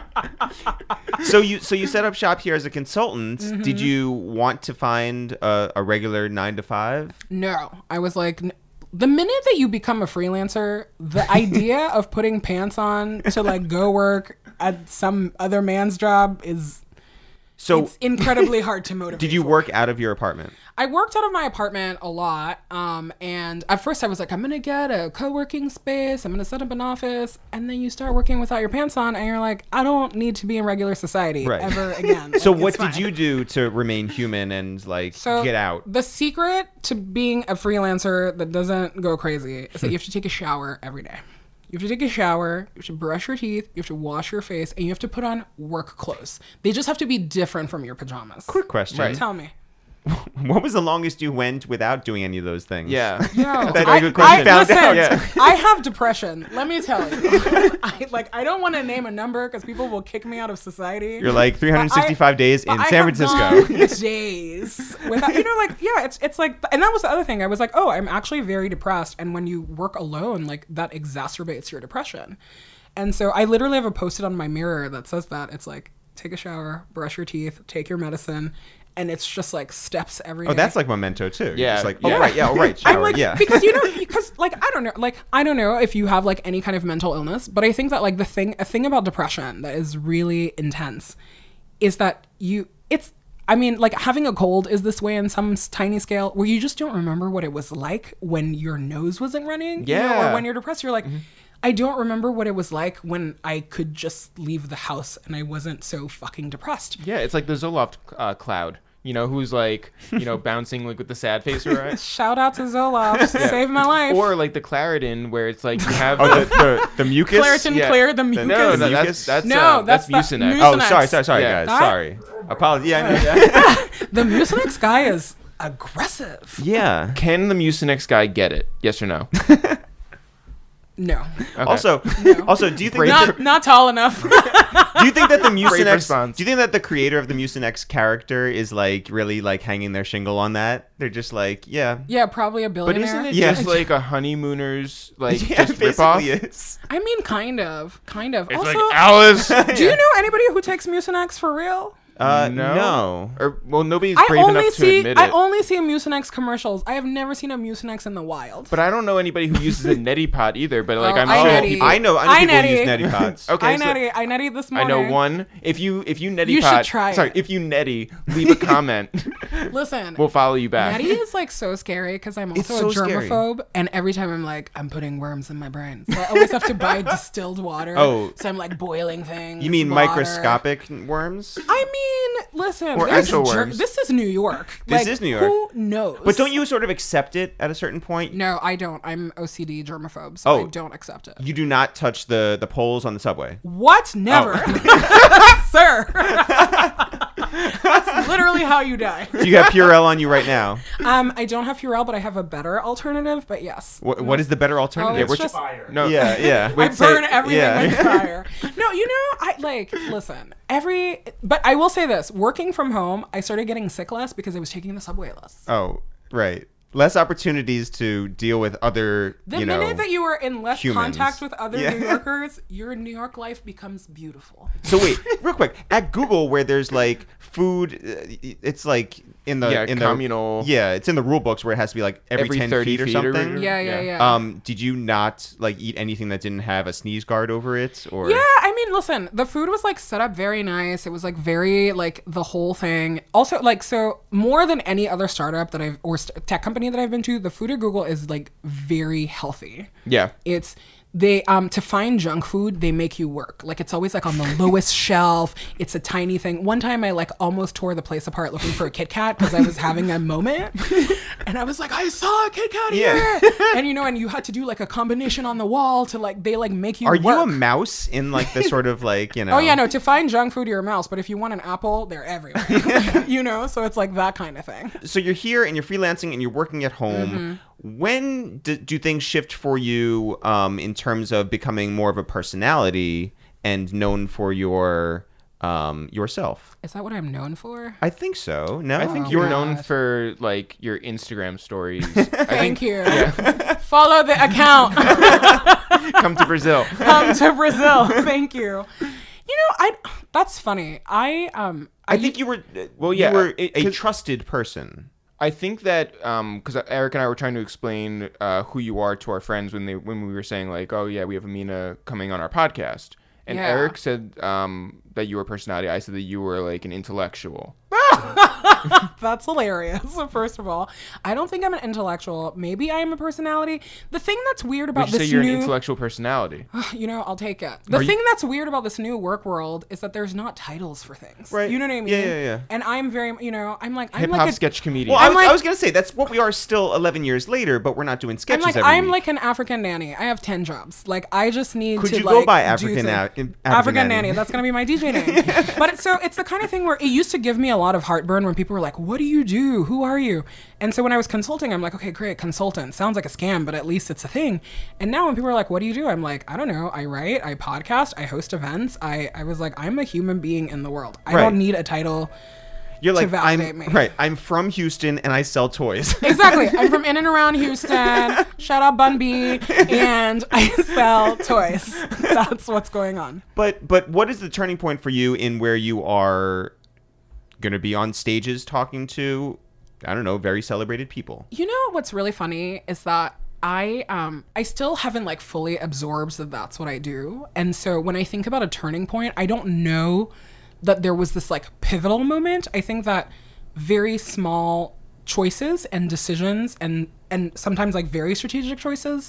So you set up shop here as a consultant. Did you want to find a regular 9-to-5? No. I was like, the minute that you become a freelancer, the idea of putting pants on to like go work at some other man's job is... So it's incredibly hard to motivate. did you work out of your apartment? I worked out of my apartment a lot. And at first I was like, I'm going to get a co-working space. I'm going to set up an office. And then you start working without your pants on and you're like, I don't need to be in regular society ever again. So like, what did you do to remain human and like get out? The secret to being a freelancer that doesn't go crazy is that you have to take a shower every day. You have to take a shower, you have to brush your teeth, you have to wash your face, and you have to put on work clothes. They just have to be different from your pajamas. Quick question. Right. Tell me. What was the longest you went without doing any of those things? Yeah. No, That's a good question. Listen, I have depression. Let me tell you. I don't want to name a number because people will kick me out of society. You're like 365 days in San Francisco. Days without, you know, like, yeah, it's like, and that was the other thing. I was like, oh, I'm actually very depressed. And when you work alone, like that exacerbates your depression. And so I literally have a post-it on my mirror that says that. It's like, take a shower, brush your teeth, take your medicine. And it's just like steps every day. Oh, that's like Memento too. Yeah. Just like, Yeah. all right, shower, I'm like, yeah. because like, I don't know if you have like any kind of mental illness, but I think that like a thing about depression that is really intense is that like having a cold is this way in some tiny scale where you just don't remember what it was like when your nose wasn't running. Yeah. You know, or when you're depressed, you're like, I don't remember what it was like when I could just leave the house and I wasn't so fucking depressed. Yeah, it's like the Zoloft cloud. You know, who's like, you know, bouncing like with the sad face, right? Shout out to Zoloft, saved my life. Or like the Claritin, where it's like you have the mucus. Claritin Clear, the mucus. No, The that's Mucinex. Mucinex. Oh, sorry, Yeah. guys. Sorry. Apologies. Yeah. The Mucinex guy is aggressive. Yeah. Can the Mucinex guy get it? Yes or no? No, Okay. Also, do you think not tall enough. do you think that the Mucinex? response. Do you think that the creator of the Mucinex character is like really like hanging their shingle on that? They're just like, yeah. Yeah, probably a But billionaire. isn't it Yeah. just like a honeymooners like Yeah, just it ripoff? basically is. I mean, kind of. It's Also, like Alice. do you know anybody who takes Mucinex for real? No. Or well, nobody's brave enough to admit I it. only see Mucinex commercials. I have never seen a Mucinex in the wild. But I don't know anybody who uses a neti pot either. But like Oh, I'm I sure neti. people. I know people Neti. use neti pots. Okay, I so nutty this I morning. know one. If you neti You should pot, try sorry, it. if you neti, leave a comment. Listen, We'll follow you back. Nettie is like so scary because I'm It's also a so scary. germaphobe, and every time I'm like, I'm putting worms in my brain, so I always have to buy distilled water. Oh. So I'm like boiling things. You mean water. microscopic worms? I mean, listen, Or there's actual worms. This is New York. This Like, is New York. Who knows? But don't you sort of accept it at a certain point? No, I don't. I'm OCD germaphobe, so I Oh. don't accept it. You do not touch the poles on the subway. What? Never, sir. That's literally how you die. Do you have Purell on you right now? I don't have Purell, but I have a better alternative. But yes, What is the better alternative? it's just- Fire. No. Yeah, yeah. I burn everything yeah. with fire. No, you know, I like listen. But I will say this: working from home, I started getting sick less because I was taking the subway less. Oh, right. Less opportunities to deal with other, The minute that you are in less humans. contact with other Yeah. New Yorkers, your New York life becomes beautiful. So wait, real quick. At Google, where there's like food, it's like in the communal. it's in the rule books where it has to be like every 10 30 feet or feet or something. whatever. Yeah. Did you not like eat anything that didn't have a sneeze guard over it, or? Yeah, I mean, listen, the food was like set up very nice. It was like very like the whole thing. Also, like, so more than any other startup that tech company that I've been to, the food at Google is like very healthy. Yeah. It's they to find junk food, they make you work. Like it's always like on the lowest shelf. It's a tiny thing. One time I like almost tore the place apart looking for a Kit Kat because I was having a moment. And I was like, I saw a Kit Kat here. And you know, and you had to do like a combination on the wall to like they like make you Are work. you a mouse in like the sort of like, you know? Oh yeah, no, to find junk food, you're a mouse, but if you want an apple, they're everywhere. You know, so it's like that kind of thing. So you're here and you're freelancing and you're working at home. Mm-hmm. When do things shift for you in terms of becoming more of a personality and known for your yourself? Is that what I'm known for? I think so. No, I think Oh, you're God. known for like your Instagram stories. Thank you. Follow the account. Come to Brazil. Come to Brazil. Thank you. You know, that's funny. I think you were. Well, yeah, you were a 'cause- trusted person. I think that because Eric and I were trying to explain who you are to our friends when we were saying like, oh yeah, we have Amina coming on our podcast, and Yeah. Eric said that you were a personality. I said that you were like an intellectual. That's hilarious. First of all, I don't think I'm an intellectual. Maybe I am a personality. The thing that's weird about Would you this say you're new, an intellectual personality? you know, I'll take it. The thing that's weird about this new work world is that there's not titles for things. Right. You know what I mean? Yeah. And I'm very, you know, I'm like Hip hop a, sketch comedian. Well, I'm I like- was gonna say that's what we are still 11 years later, but we're not doing I'm sketches like every I'm week. like an African nanny. I have 10 jobs. Like I just need Could to you like go by do African things. African African nanny? nanny. That's gonna be my DJ name. But it's the kind of thing where it used to give me a lot of heartburn when people were like, "What do you do? Who are you?" And so when I was consulting, I'm like, "Okay, great, consultant. Sounds like a scam, but at least it's a thing." And now when people are like, "What do you do?" I'm like, "I don't know. I write. I podcast. I host events. I was like, I'm a human being in the world. I Right. don't need a title." You're like validate I'm me. right. I'm from Houston and I sell toys. Exactly. I'm from in and around Houston. Shout out Bun B. And I sell toys. That's what's going on. But what is the turning point for you in where you are going to be on stages talking to, I don't know, very celebrated people? You know what's really funny is that I still haven't like fully absorbed that that's what I do. And so when I think about a turning point, I don't know that there was this like pivotal moment. I think that very small choices and decisions and sometimes like very strategic choices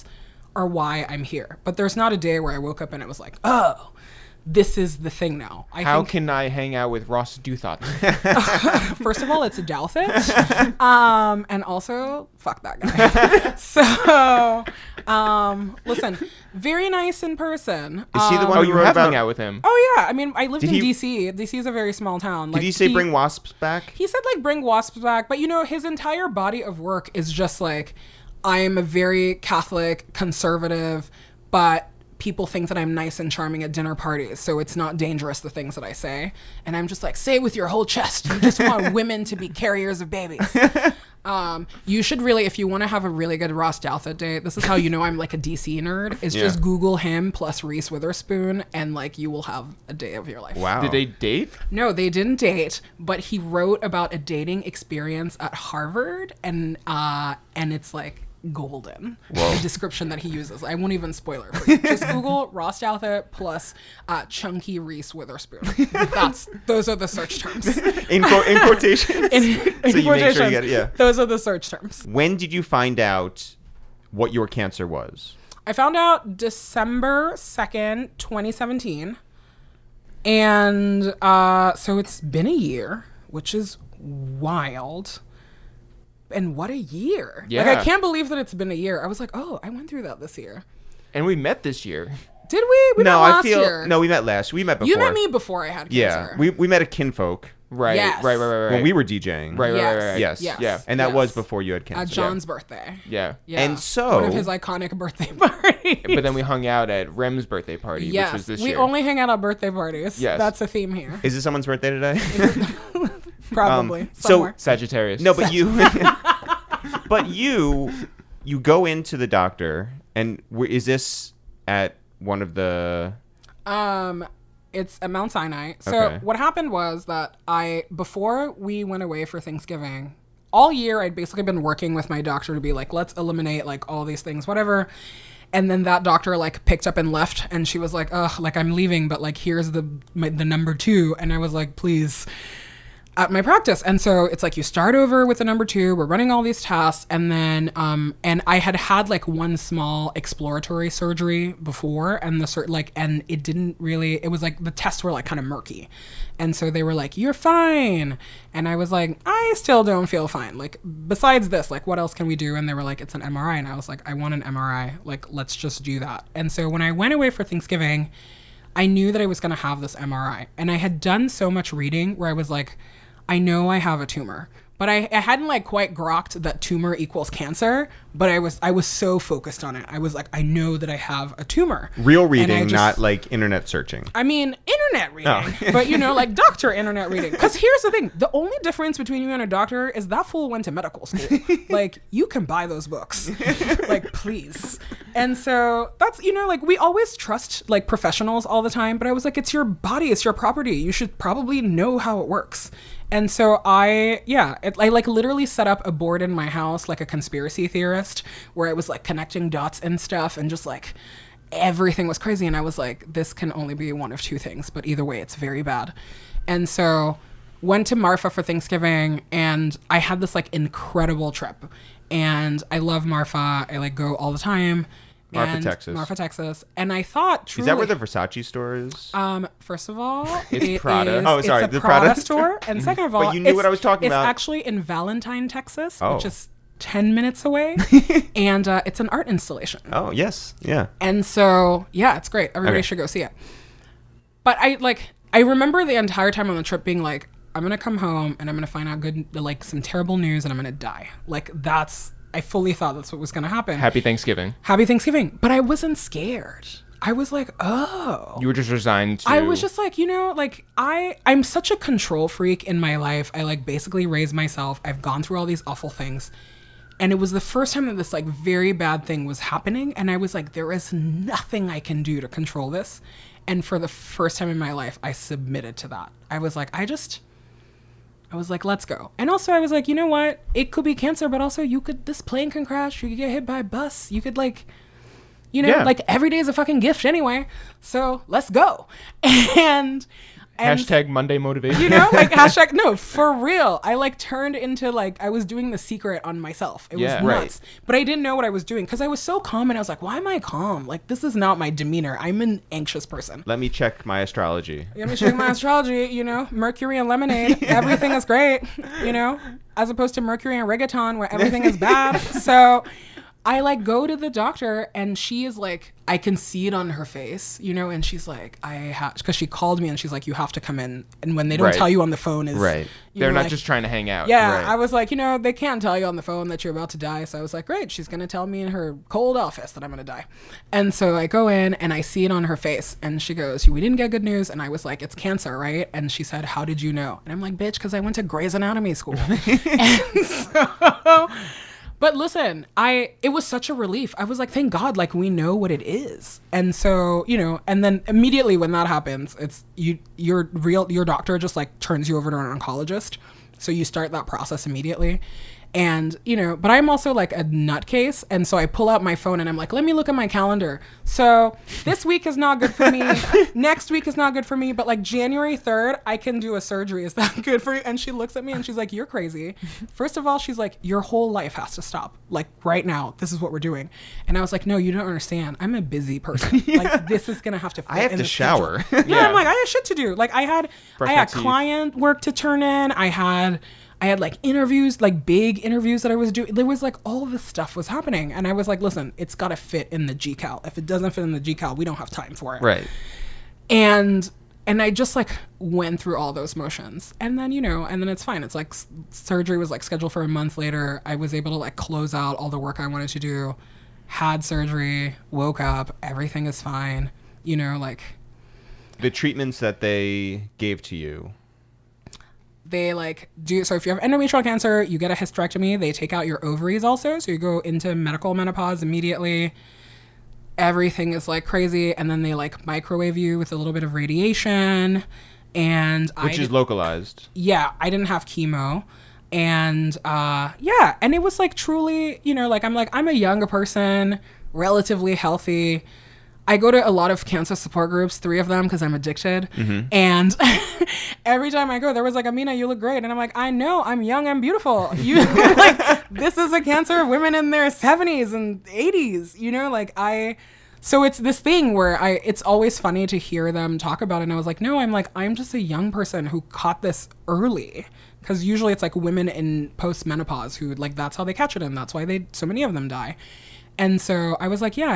are why I'm here. But there's not a day where I woke up and it was like, oh, this is the thing now. How think, can I hang out with Ross Douthat? first of all, it's a Douthit. And also, fuck that guy. So, listen, very nice in person. Is he the one Oh, who you wrote have about? hung out with him. Oh, yeah. I mean, I lived Did in he- DC. DC is a very small town. Did he say bring wasps back? He said, like, bring wasps back. But, you know, his entire body of work is just like, I am a very Catholic, conservative, but people think that I'm nice and charming at dinner parties, so it's not dangerous, the things that I say. And I'm just like, say it with your whole chest. You just want women to be carriers of babies. You should really, if you want to have a really good Ross Douthat date, this is how you know I'm like a DC nerd, is just Google him plus Reese Witherspoon, and like you will have a day of your life. Wow. Did they date? No, they didn't date, but he wrote about a dating experience at Harvard, and it's like golden. The description that he uses. I won't even spoil it for you. Just Google Ross Douthat plus chunky Reese Witherspoon. Those are the search terms. In quotations. In So you make sure you quotations, get it, yeah. those are the search terms. When did you find out what your cancer was? I found out December 2nd, 2017. And so it's been a year, which is wild. And what a year. Yeah. Like, I can't believe that it's been a year. I was like, oh, I went through that this year. And we met this year. Did we? We met last year. No, we met last. We met before. You met me before I had cancer. Yeah, we met at Kinfolk Right. Yes. Right. when we were DJing. Right. Yes. Yes. Yes. And that Yes. was before you had cancer. At John's birthday. Yeah. Yeah. And so- one of his iconic birthday parties. But then we hung out at Rem's birthday party, yes, which was this we year. only hang out at birthday parties. Yes. That's a theme here. Is it someone's birthday today? Probably. so- somewhere. Sagittarius. No, but you go into the doctor, and is this at one of the? It's at Mount Sinai. So Okay. what happened was that before we went away for Thanksgiving, all year I'd basically been working with my doctor to be like, let's eliminate like all these things, whatever. And then that doctor like picked up and left, and she was like, ugh, like I'm leaving, but like here's the number 2. And I was like, please, at my practice. And so it's like you start over with the number 2, we're running all these tests, and then and I had like one small exploratory surgery before, and and it didn't really, it was like the tests were like kind of murky. And so they were like, you're fine. And I was like, I still don't feel fine. Like, besides this, like, what else can we do? And they were like, it's an MRI. And I was like, I want an MRI. Like, let's just do that. And so when I went away for Thanksgiving, I knew that I was going to have this MRI. And I had done so much reading where I was like, I know I have a tumor. But I hadn't like quite grokked that tumor equals cancer, but I was so focused on it. I was like, I know that I have a tumor. Real And I reading, just- not like internet searching. I mean, internet reading, Oh. but you know, like doctor internet reading. Because here's the thing: the only difference between you and a doctor is that fool went to medical school. Like, you can buy those books, like, please. And so that's, you know, like, we always trust like professionals all the time, but I was like, it's your body, it's your property. You should probably know how it works. And so I like literally set up a board in my house, like a conspiracy theorist, where I was like connecting dots and stuff, and just like everything was crazy. And I was like, this can only be one of 2 things, but either way, it's very bad. And so went to Marfa for Thanksgiving, and I had this like incredible trip. And I love Marfa. I like go all the time. Marfa, Texas. Marfa, Texas. And I thought truly... Is that where the Versace store is? First of all, It's Prada. Oh, sorry, it's a the Prada Prada store. And second of all, But you knew what I was talking about. It's actually in Valentine, Texas, Oh. which is 10 minutes away. And it's an art installation. Oh, yes. Yeah. And so, yeah, it's great. Everybody Okay. should go see it. But I remember the entire time on the trip being like, I'm going to come home and I'm going to find out some terrible news, and I'm going to die. Like, I fully thought that's what was going to happen. Happy Thanksgiving. Happy Thanksgiving. But I wasn't scared. I was like, oh. You were just resigned to. I was just like, you know, like I'm such a control freak in my life. I like basically raised myself. I've gone through all these awful things. And it was the first time that this like very bad thing was happening. And I was like, there is nothing I can do to control this. And for the first time in my life, I submitted to that. I was like, I was like, let's go. And also I was like, you know what? It could be cancer, but also this plane can crash. You could get hit by a bus. You could like, you know, Yeah. like every day is a fucking gift anyway. So let's go. And And, Hashtag Monday motivation. you know, like hashtag, no, for real. I like turned into like, I was doing The Secret on myself. It Yeah. was nuts. But I didn't know what I was doing because I was so calm and I was like, why am I calm? Like, this is not my demeanor. I'm an anxious person. Let me check my astrology. Let me check my astrology, you know, Mercury and lemonade. Everything is great, you know, as opposed to Mercury and reggaeton where everything is bad. So I like go to the doctor and she is like, I can see it on her face, you know, and she's like, because she called me and she's like, you have to come in. And when they don't Right. tell you on the phone is, Right. you They're know, not like- just trying to hang out. yeah, Right. I was like, you know, they can't tell you on the phone that you're about to die. So I was like, great, she's going to tell me in her cold office that I'm going to die. And so I go in and I see it on her face. And she goes, we didn't get good news. And I was like, it's cancer, right? And she said, how did you know? And I'm like, bitch, because I went to Grey's Anatomy school. And so... But listen, it was such a relief. I was like, thank God, like we know what it is. And so, you know, and then immediately when that happens, it's your doctor just like turns you over to an oncologist. So you start that process immediately. And, you know, but I'm also like a nutcase. And so I pull out my phone and I'm like, let me look at my calendar. So this week is not good for me. Next week is not good for me. But like January 3rd, I can do a surgery. Is that good for you? And she looks at me and she's like, you're crazy. First of all, she's like, your whole life has to stop. Like right now, this is what we're doing. And I was like, no, you don't understand. I'm a busy person. Like this is going to have to fit I have in to the shower. schedule. Yeah, I'm like, I have shit to do. Like I had my teeth. client work to turn in. I had like interviews, like big interviews that I was doing. There was like all this stuff was happening. And I was like, listen, it's got to fit in the GCal. If it doesn't fit in the GCal, we don't have time for it. Right. And I just like went through all those motions. And then, you know, and then it's fine. It's like surgery was like scheduled for a month later. I was able to like close out all the work I wanted to do, had surgery, woke up, everything is fine. You know, like The treatments that they gave to you. they like do, so if you have endometrial cancer, you get a hysterectomy. They take out your ovaries also. So you go into medical menopause immediately. Everything is like crazy. And then they like microwave you with a little bit of radiation. And Which is localized. yeah, I didn't have chemo. And yeah, and it was like truly, you know, like I'm a younger person, relatively healthy. I go to a lot of cancer support groups, 3 of them, because I'm addicted. And every time I go, there was like, Amina, you look great. And I'm like, I know, I'm young and beautiful. You like, this is a cancer of women in their 70s and 80s, you know, like so it's this thing where it's always funny to hear them talk about it. And I was like, no, I'm just a young person who caught this early. Because usually it's like women in post-menopause who like, that's how they catch it. And that's why so many of them die. And so I was like, yeah,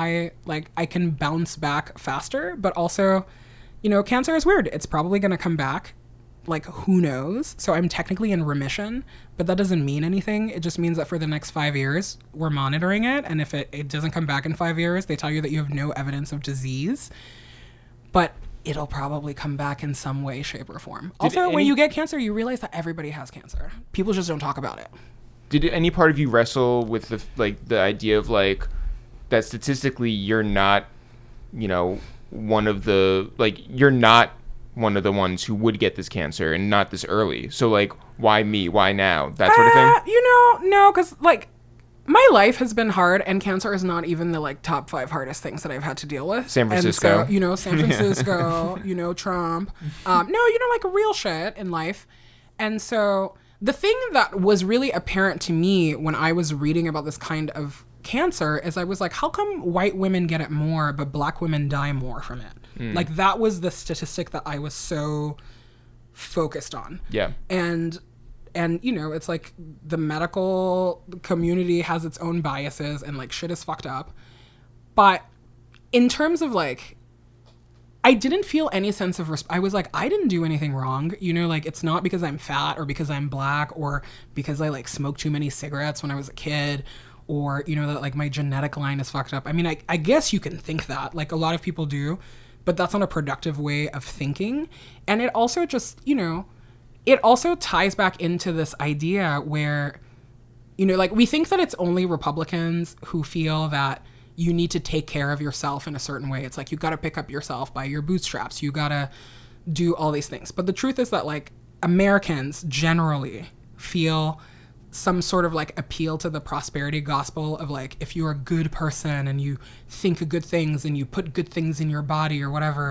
I can bounce back faster, but also, you know, cancer is weird. It's probably going to come back. Like, who knows? So I'm technically in remission, but that doesn't mean anything. It just means that for the next 5 years, we're monitoring it. And if it doesn't come back in 5 years, they tell you that you have no evidence of disease, but it'll probably come back in some way, shape, or form. Also, when you get cancer, you realize that everybody has cancer. People just don't talk about it. Did any part of you wrestle with the idea of like that statistically you're not, you know, you're not one of the ones who would get this cancer and not this early. So like, why me? Why now? That sort of thing. You know, no, because like my life has been hard, and cancer is not even the like top 5 hardest things that I've had to deal with. San Francisco. And so, you know, San Francisco, you know, Trump. No, you know, like real shit in life. And so the thing that was really apparent to me when I was reading about this kind of cancer is I was like, how come white women get it more, but black women die more from it? Like that was the statistic that I was so focused on. Yeah. And you know, it's like the medical community has its own biases and like shit is fucked up. But in terms of like, I didn't feel any sense of I was like, I didn't do anything wrong. You know, like it's not because I'm fat or because I'm black or because I like smoked too many cigarettes when I was a kid or, you know, that like my genetic line is fucked up. I mean, I guess you can think that, like a lot of people do, but that's not a productive way of thinking. And it also just, you know, it also ties back into this idea where, you know, like we think that it's only Republicans who feel that you need to take care of yourself in a certain way. It's like you got to pick up yourself by your bootstraps. You got to do all these things. But the truth is that like Americans generally feel some sort of like appeal to the prosperity gospel of like, if you're a good person and you think good things and you put good things in your body or whatever,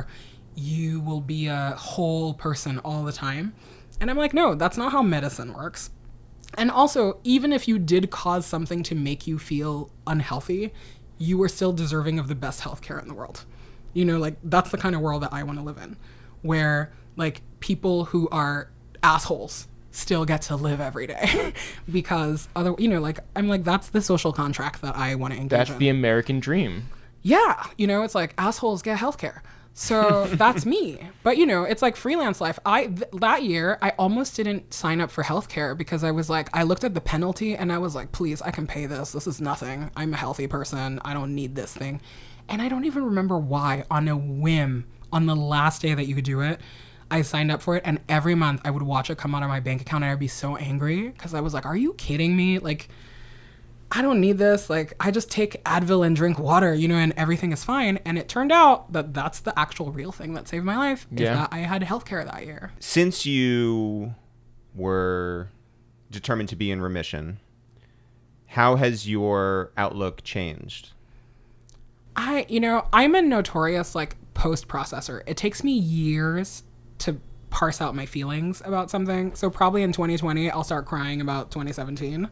you will be a whole person all the time. And I'm like, no, that's not how medicine works. And also, even if you did cause something to make you feel unhealthy, you are still deserving of the best healthcare in the world. You know, like, that's the kind of world that I want to live in, where, like, people who are assholes still get to live every day because other, you know, like, I'm like, that's the social contract that I want to engage in. That's the American dream. Yeah, you know, it's like assholes get healthcare. So that's me. But, you know, it's like freelance life. That year, I almost didn't sign up for healthcare because I was like, I looked at the penalty and I was like, please, I can pay this. This is nothing. I'm a healthy person. I don't need this thing. And I don't even remember why, on a whim, on the last day that you could do it, I signed up for it. And every month I would watch it come out of my bank account and I'd be so angry because I was like, are you kidding me? Like, I don't need this. Like, I just take Advil and drink water, you know, and everything is fine. And it turned out that that's the actual real thing that saved my life, is that I had healthcare that year. Since you were determined to be in remission, how has your outlook changed? I'm a notorious, like, post-processor. It takes me years to parse out my feelings about something. So probably in 2020, I'll start crying about 2017.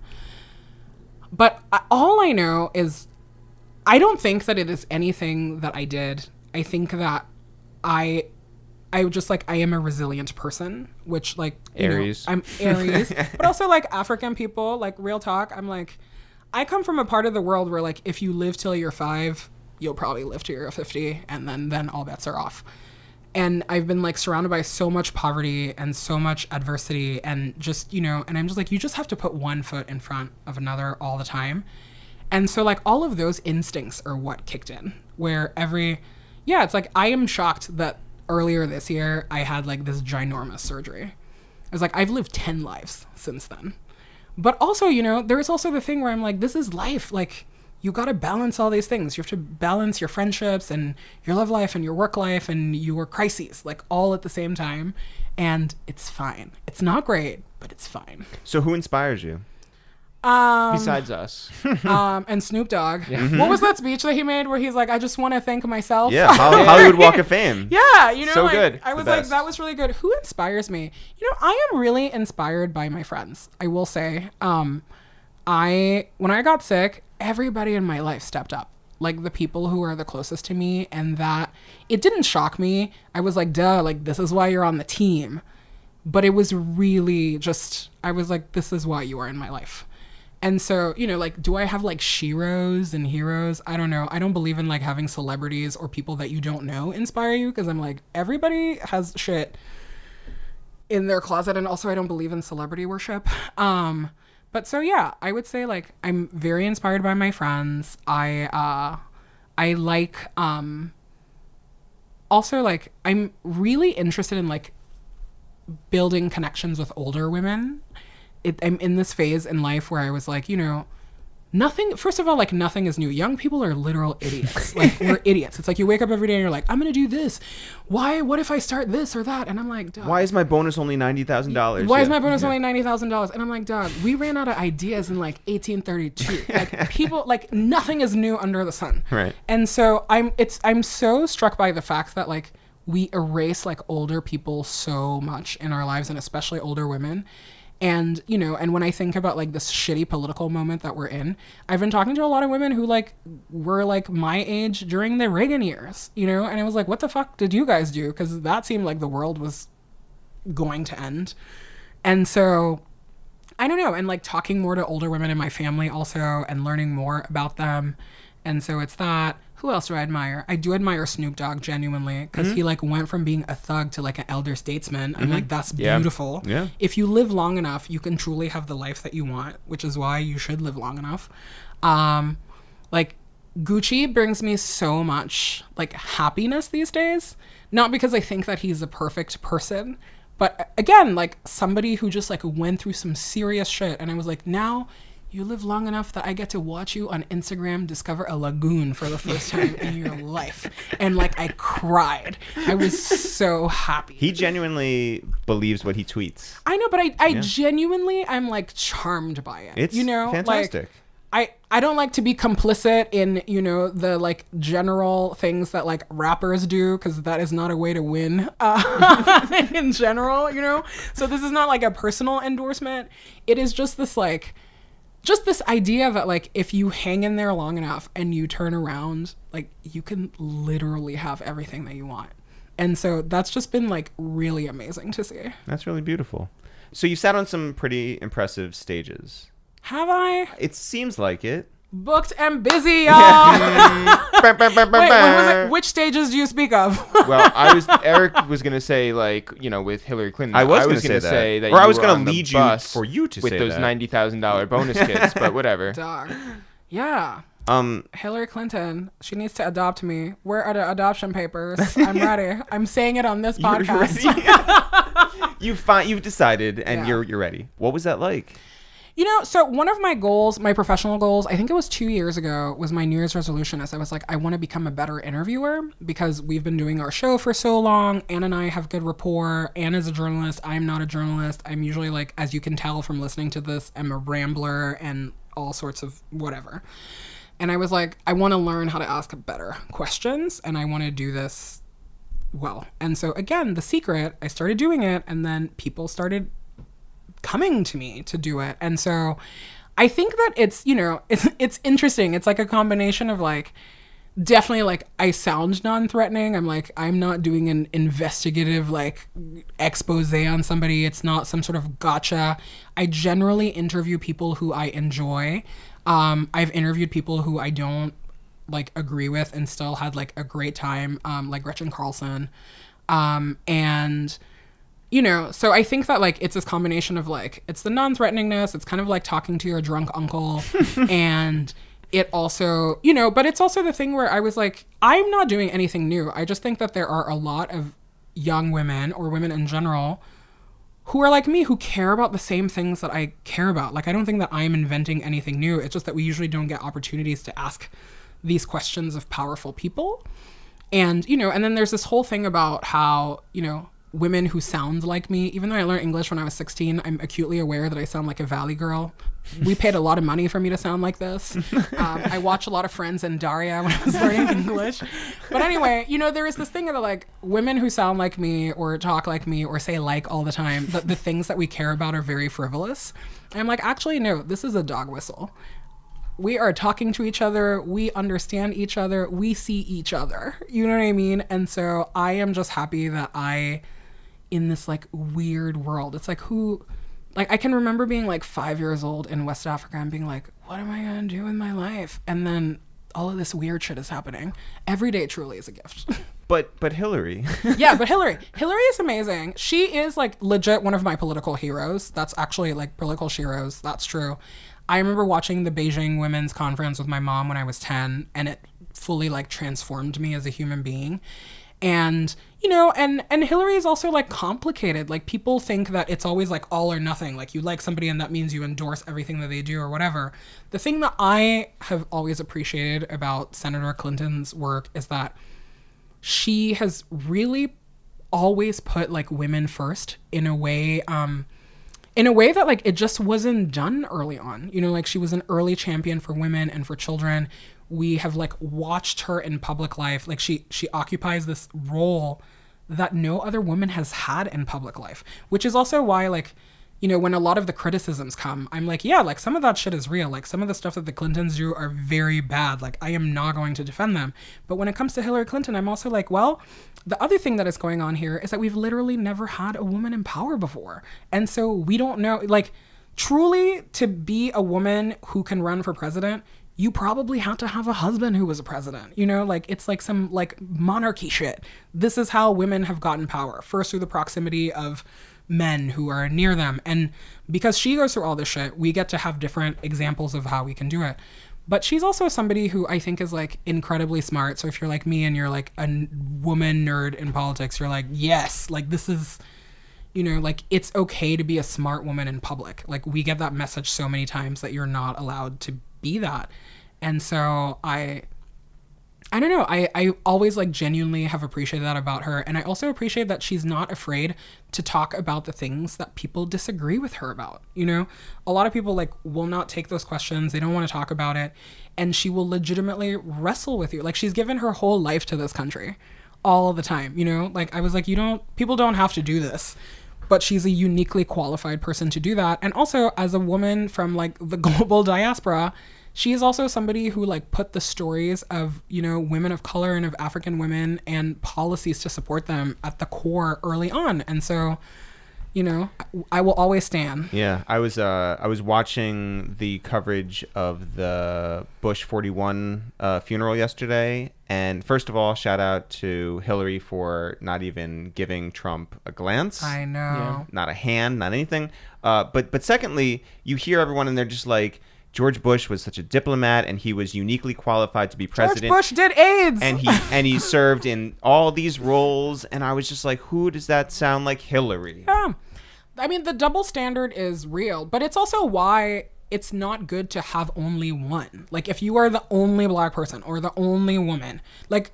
But all I know is I don't think that it is anything that I did. I think that I just, like, I am a resilient person, which, like, Aries. I'm Aries. But also, like, African people, like, real talk, I'm like, I come from a part of the world where, like, if you live till you're 5, you'll probably live till you're 50, and then all bets are off. And I've been, like, surrounded by so much poverty and so much adversity and just, you know, and I'm just like, you just have to put one foot in front of another all the time. And so, like, all of those instincts are what kicked in, where it's like, I am shocked that earlier this year I had, like, this ginormous surgery. I was like, I've lived 10 lives since then. But also, you know, there's also the thing where I'm like, this is life. Like, you got to balance all these things. You have to balance your friendships and your love life and your work life and your crises, like, all at the same time. And it's fine. It's not great, but it's fine. So who inspires you? Besides us. And Snoop Dogg. Yeah. What was that speech that he made where he's like, I just want to thank myself? Yeah, Hollywood Walk of Fame. Yeah, you know, so like, good. I was like, that was really good. Who inspires me? You know, I am really inspired by my friends, I will say. When I got sick, everybody in my life stepped up, like the people who are the closest to me, and that it didn't shock me. I was like, duh, like, this is why you're on the team. But it was really just, I was like, this is why you are in my life. And so, you know, like, do I have, like, sheroes and heroes? I don't know. I don't believe in, like, having celebrities or people that you don't know inspire you, because I'm like, everybody has shit in their closet. And also, I don't believe in celebrity worship. But so, yeah, I would say, like, I'm very inspired by my friends. I like, also, like, I'm really interested in, like, building connections with older women. I'm in this phase in life where I was like, you know, first of all, like, nothing is new. Young people are literal idiots. Like, we're idiots. It's like you wake up every day and you're like, I'm going to do this. What if I start this or that? And I'm like, dog. Why is my bonus only $90,000? Why is my bonus only $90,000? And I'm like, dog, we ran out of ideas in, like, 1832. Like, people, like, nothing is new under the sun. Right. And so I'm so struck by the fact that, like, we erase, like, older people so much in our lives, and especially older women. And, you know, and when I think about, like, this shitty political moment that we're in, I've been talking to a lot of women who, like, were, like, my age during the Reagan years, you know? And I was like, what the fuck did you guys do? Because that seemed like the world was going to end. And so, I don't know. And, like, talking more to older women in my family also, and learning more about them. And so it's that. Who else do I admire? I do admire Snoop Dogg, genuinely, because he, like, went from being a thug to, like, an elder statesman. I'm like, that's beautiful. Yeah. If you live long enough, you can truly have the life that you want, which is why you should live long enough. Like, Gucci brings me so much, like, happiness these days. Not because I think that he's a perfect person, but, again, like, somebody who just, like, went through some serious shit. And I was like, now you live long enough that I get to watch you on Instagram discover a lagoon for the first time in your life. And, like, I cried. I was so happy. He genuinely believes what he tweets. I know, but I genuinely, I'm, like, charmed by it. It's you know, fantastic. Like, I don't like to be complicit in, you know, the like general things that like rappers do, because that is not a way to win in general, you know? So this is not like a personal endorsement. It is just this like, just this idea that like if you hang in there long enough and you turn around, like you can literally have everything that you want. And so that's just been like really amazing to see. That's really beautiful. So you sat on some pretty impressive stages. Have I? It seems like it. Booked and busy, y'all. Wait, what was it? Which stages do you speak of? Well, Eric was gonna say, like, you know, with Hillary Clinton. I was gonna gonna say that or I you was were gonna on the lead you bus for you to with say those that. $90,000 bonus kids, but whatever. Dog. Yeah. Hillary Clinton, she needs to adopt me. Where are the adoption papers? I'm ready. I'm saying it on this podcast. You've decided, and Yeah. you're ready. What was that like? You know, so one of my goals, my professional goals, I think it was 2 years ago, was my New Year's resolution. As I was like, I want to become a better interviewer, because we've been doing our show for so long. Anne and I have good rapport. Anne is a journalist. I'm not a journalist. I'm usually like, as you can tell from listening to this, I'm a rambler and all sorts of whatever. And I was like, I want to learn how to ask better questions, and I want to do this well. And so again, The Secret, I started doing it, and then people started coming to me to do it. And so I think that it's, you know, it's interesting. It's like a combination of like, definitely like I sound non-threatening. I'm like, I'm not doing an investigative like expose on somebody. It's not some sort of gotcha. I generally interview people who I enjoy. I've interviewed people who I don't like agree with and still had like a great time, like Gretchen Carlson. And you know, so I think that like it's this combination of like, it's the non-threateningness, it's kind of like talking to your drunk uncle, and it also, you know, but it's also the thing where I was like, I'm not doing anything new. I just think that there are a lot of young women, or women in general, who are like me, who care about the same things that I care about. Like, I don't think that I'm inventing anything new. It's just that we usually don't get opportunities to ask these questions of powerful people. And, you know, and then there's this whole thing about how, you know, women who sound like me, even though I learned English when I was 16, I'm acutely aware that I sound like a Valley girl. We paid a lot of money for me to sound like this. I watched a lot of Friends and Daria when I was learning English. But anyway, you know, there is this thing that like women who sound like me or talk like me or say like all the time, that the things that we care about are very frivolous. And I'm like, actually, no, this is a dog whistle. We are talking to each other. We understand each other. We see each other. You know what I mean? And so I am just happy that in this like weird world, it's like I can remember being like 5 years old in West Africa and being like, what am I gonna do with my life? And then all of this weird shit is happening. Every day truly is a gift. But Hillary. Yeah, but Hillary is amazing. She is like legit one of my political heroes. That's actually like political heroes. That's true. I remember watching the Beijing Women's Conference with my mom when I was 10, and it fully like transformed me as a human being. And, you know, and Hillary is also like complicated. Like, people think that it's always like all or nothing. Like, you like somebody and that means you endorse everything that they do or whatever. The thing that I have always appreciated about Senator Clinton's work is that she has really always put like women first in a way that like it just wasn't done early on. You know, like she was an early champion for women and for children. We have like watched her in public life. Like she occupies this role that no other woman has had in public life, which is also why, like, you know, when a lot of the criticisms come, I'm like, yeah, like some of that shit is real. Like some of the stuff that the Clintons do are very bad. Like I am not going to defend them. But when it comes to Hillary Clinton, I'm also like, well, the other thing that is going on here is that we've literally never had a woman in power before. And so we don't know, like, truly to be a woman who can run for president, you probably have to have a husband who was a president. You know, like it's like some like monarchy shit. This is how women have gotten power. First through the proximity of men who are near them. And because she goes through all this shit, we get to have different examples of how we can do it. But she's also somebody who I think is like incredibly smart. So if you're like me and you're like a woman nerd in politics, you're like, yes, like this is, you know, like it's okay to be a smart woman in public. Like we get that message so many times that you're not allowed to be that. And so I I don't know. I always like genuinely have appreciated that about her. And I also appreciate that she's not afraid to talk about the things that people disagree with her about. You know, a lot of people like will not take those questions. They don't want to talk about it. And she will legitimately wrestle with you. Like she's given her whole life to this country all the time. You know, like I was like, people don't have to do this. But she's a uniquely qualified person to do that. And also as a woman from like the global diaspora, she is also somebody who like put the stories of, you know, women of color and of African women and policies to support them at the core early on. And so, you know, I will always stand. Yeah, I was watching the coverage of the Bush 41 funeral yesterday, and first of all, shout out to Hillary for not even giving Trump a glance. I know. Not a hand, not anything. But secondly, you hear everyone and they're just like, George Bush was such a diplomat, and he was uniquely qualified to be president. George Bush did AIDS, and he served in all these roles. And I was just like, who does that sound like? Hillary? Yeah, I mean the double standard is real, but it's also why it's not good to have only one. Like if you are the only black person or the only woman, like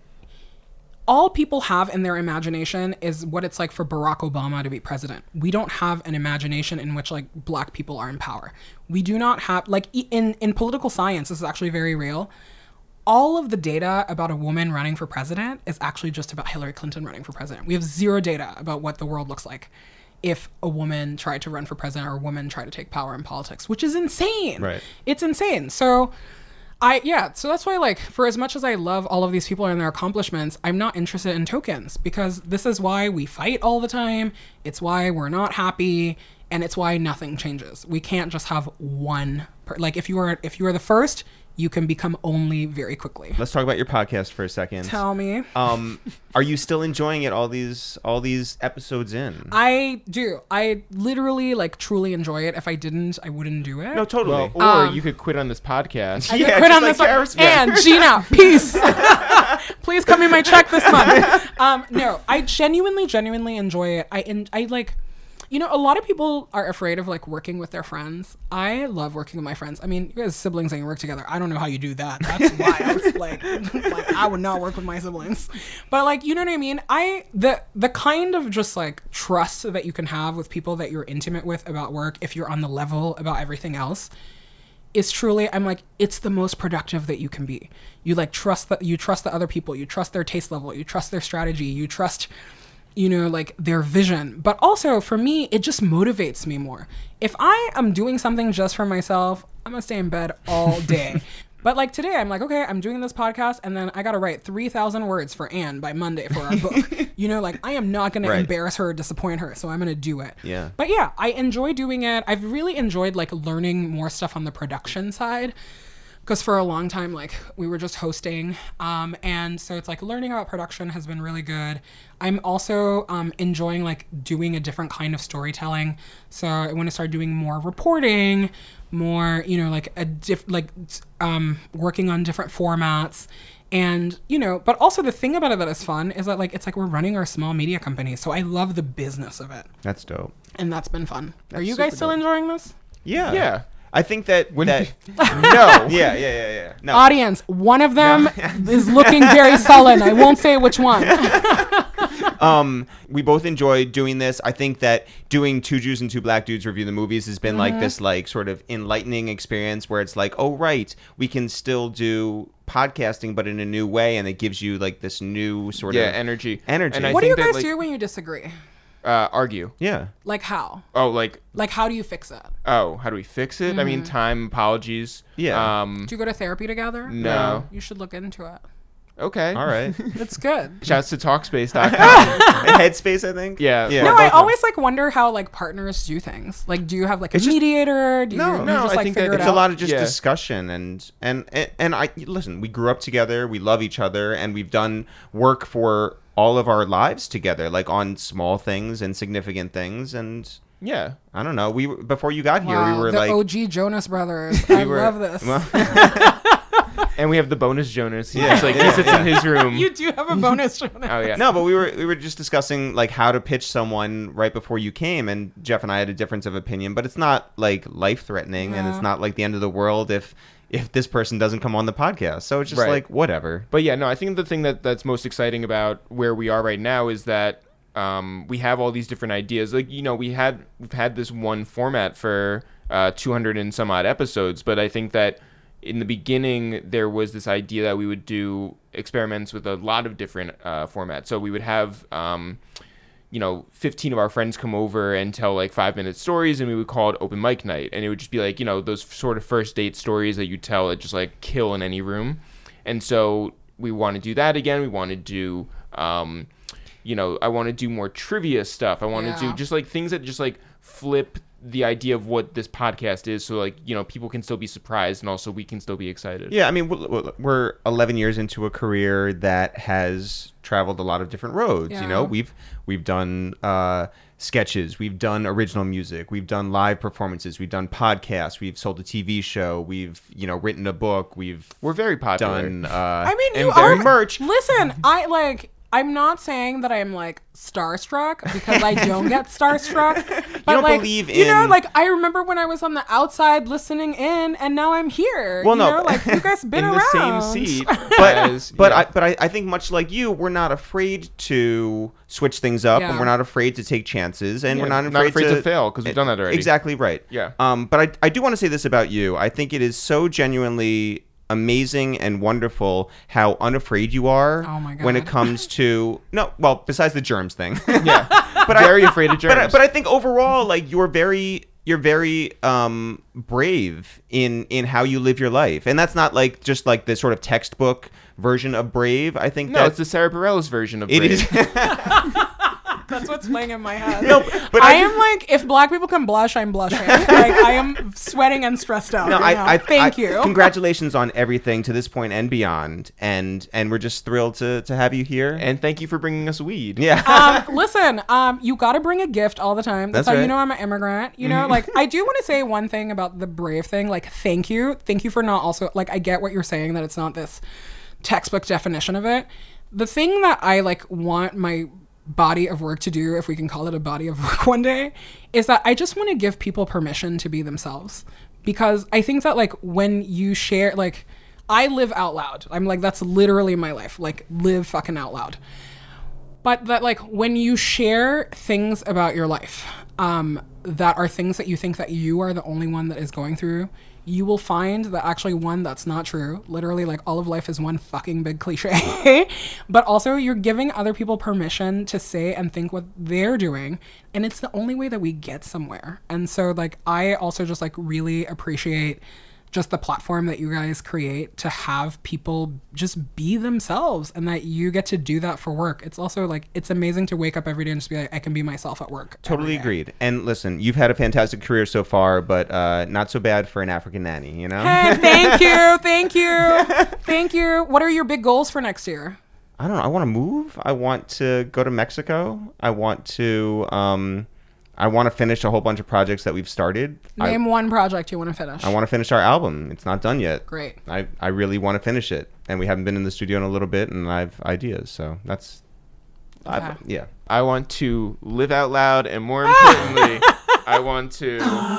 all people have in their imagination is what it's like for Barack Obama to be president. We don't have an imagination in which like black people are in power. We do not have, like in political science, this is actually very real. All of the data about a woman running for president is actually just about Hillary Clinton running for president. We have zero data about what the world looks like if a woman tried to run for president or a woman tried to take power in politics, which is insane. Right. It's insane. So so that's why, like, for as much as I love all of these people and their accomplishments, I'm not interested in tokens, because this is why we fight all the time. It's why we're not happy, and it's why nothing changes. We can't just have one. Like, if you are the first, you can become only very quickly. Let's talk about your podcast for a second. Tell me. Are you still enjoying it all these episodes in? I do. I literally, like, truly enjoy it. If I didn't, I wouldn't do it. No, totally. Or you could quit on this podcast. I could quit on this one. And Gina, peace. Please come in my check this month. No, I genuinely enjoy it. I like, you know, a lot of people are afraid of like working with their friends. I love working with my friends. I mean, you guys siblings and you work together. I don't know how you do that. That's why I was like I would not work with my siblings. But like, you know what I mean? The kind of just like trust that you can have with people that you're intimate with about work, if you're on the level about everything else, is truly, I'm like, it's the most productive that you can be. You like trust the other people, you trust their taste level, you trust their strategy, you trust, you know, like their vision. But also for me, it just motivates me more. If I am doing something just for myself, I'm gonna stay in bed all day. But like today, I'm like, okay, I'm doing this podcast, and then I gotta write 3,000 words for Anne by Monday for our book. You know, like I am not gonna embarrass her or disappoint her, so I'm gonna do it. Yeah. But yeah, I enjoy doing it. I've really enjoyed like learning more stuff on the production side. Because for a long time, like, we were just hosting. And so it's like learning about production has been really good. I'm also enjoying, like, doing a different kind of storytelling. So I want to start doing more reporting, more, you know, like, working on different formats. And, you know, but also the thing about it that is fun is that, like, it's like we're running our small media company. So I love the business of it. That's dope. And that's been fun. That's Are you guys still dope. enjoying this? Yeah. Yeah. I think that No. Yeah. No. Audience, one of them is looking very sullen. I won't say which one. We both enjoy doing this. I think that doing Two Jews and Two Black Dudes review the movies has been like this, like, sort of enlightening experience where it's like, oh, right, we can still do podcasting, but in a new way, and it gives you like this new sort of energy. And I What do you think that, guys like, do when you disagree? Argue. Yeah. Like how? Oh, like, Like how do you fix it? how do we fix it? I mean, time, apologies. Yeah. Do you go to therapy together? No. You should look into it. Okay. All right. It's good. Shouts to Talkspace.com. Headspace, I think. Yeah. Yeah. No, both I of- always like wonder how like partners do things. Like, do you have like a It's just- mediator? Do you, No, you no, just I like think that figure it It's out? a lot of just Yeah. discussion and I listen, we grew up together, we love each other, and we've done work for all of our lives together, like on small things and significant things, and Yeah. I don't know. Before you got here, Wow, we were the like OG Jonas Brothers. I were- love this. And we have the bonus Jonas. He Yeah. just, like, he sits in his room. You do have a bonus, Jonas. Oh, yeah. No, but we were just discussing like how to pitch someone right before you came, and Jeff and I had a difference of opinion, but it's not like life threatening, and it's Yeah. not like the end of the world if if this person doesn't come on the podcast. So it's just Right. like, whatever. But yeah, no, I think the thing that's most exciting about where we are right now is that we have all these different ideas. Like, we've had this one format for 200 and some odd episodes, but I think that in the beginning there was this idea that we would do experiments with a lot of different formats. So we would have 15 of our friends come over and tell like 5-minute stories, and we would call it open mic night, and it would just be like, those sort of first date stories that you tell that just like kill in any room. And so we want to do that again. We want to do I want to do more trivia stuff. I want to do just like things that just like flip the idea of what this podcast is, so like people can still be surprised, and also we can still be excited. Yeah, I mean, we're 11 years into a career that has traveled a lot of different roads. Yeah. We've done sketches, we've done original music, we've done live performances, we've done podcasts, we've sold a TV show, we've written a book, we're very popular. done. I mean, and you very are merch. Listen, I'm not saying that I'm like starstruck, because I don't get starstruck. But don't like, believe I remember when I was on the outside listening in, and now I'm here. Well, no, you guys been in around the same seat. But I think much like you, we're not afraid to switch things up, and Yeah. we're not afraid to take chances, and we're Yeah, not afraid to fail, because we've done that already. Exactly right. Yeah. But I do want to say this about you. I think it is so genuinely amazing and wonderful how unafraid you are Oh my God. when it comes to besides the germs thing. Yeah, But very afraid of germs. But I think overall, like, you're very brave in how you live your life, and that's not like just like the sort of textbook version of brave. I think it's the Sarah Bareilles version of it brave. is. That's what's playing in my head. No, but I am like, if black people can blush, I'm blushing. Like, I am sweating and stressed out. No, Thank you. Congratulations on everything to this point and beyond, and we're just thrilled to have you here. And thank you for bringing us weed. Yeah. Listen, you got to bring a gift all the time. That's That's how right. you know I'm an immigrant. Like, I do want to say one thing about the brave thing. Like, thank you for not also, like, I get what you're saying, that it's not this textbook definition of it. The thing that I like want my body of work to do, if we can call it a body of work one day, is that I just want to give people permission to be themselves. Because I think that like when you share, like, I live out loud. I'm like, that's literally my life. Like, live fucking out loud. But that like when you share things about your life that are things that you think that you are the only one that is going through, you will find that actually, one, that's not true. Literally, like, all of life is one fucking big cliche. But also, you're giving other people permission to say and think what they're doing. And it's the only way that we get somewhere. And so, like, I also just, like, really appreciate just the platform that you guys create to have people just be themselves, and that you get to do that for work. It's also like, it's amazing to wake up every day and just be like, I can be myself at work. Totally agreed. And listen, you've had a fantastic career so far, but not so bad for an African nanny, Hey, thank you. What are your big goals for next year? I don't know. I want to move. I want to go to Mexico. I want to finish a whole bunch of projects that we've started. Name one project you want to finish. I want to finish our album. It's not done yet. Great. I really want to finish it. And we haven't been in the studio in a little bit, and I have ideas. So that's... Okay. Yeah. I want to live out loud, and more importantly, I want to...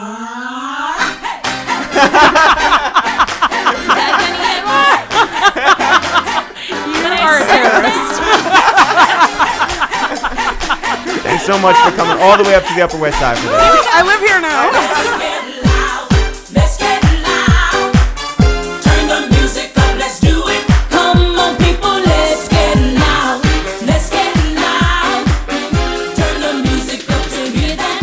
You are a terrorist. Thanks so much for coming all the way up to the Upper West Side for this. I live here now. Let's get loud. Turn the music up, let's do it. Come on, people, let's get loud. Let's get loud. Turn the music up to hear that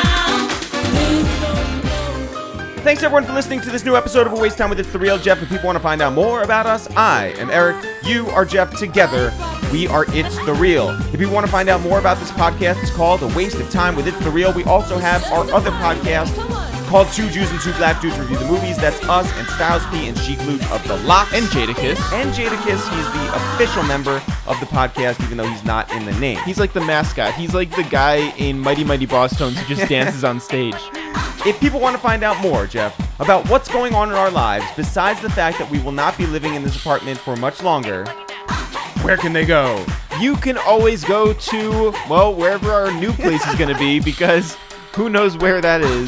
sound. Thanks everyone for listening to this new episode of A Waste Time with It's The Real Jeff. If people want to find out more about us, I am Eric. You are Jeff. Together, we are It's The Real. If you want to find out more about this podcast, it's called A Waste of Time with It's The Real. We also have our other podcast called Two Jews and Two Black Dudes Review the Movies. That's us and Styles P and Sheik Luch of The Lock. And Jadakiss. And Jadakiss. He's the official member of the podcast, even though he's not in the name. He's like the mascot. He's like the guy in Mighty Mighty Boss Tones who just dances on stage. If people want to find out more, Jeff, about what's going on in our lives, besides the fact that we will not be living in this apartment for much longer, where can they go? You can always go to, well, wherever our new place is going to be, because who knows where that is.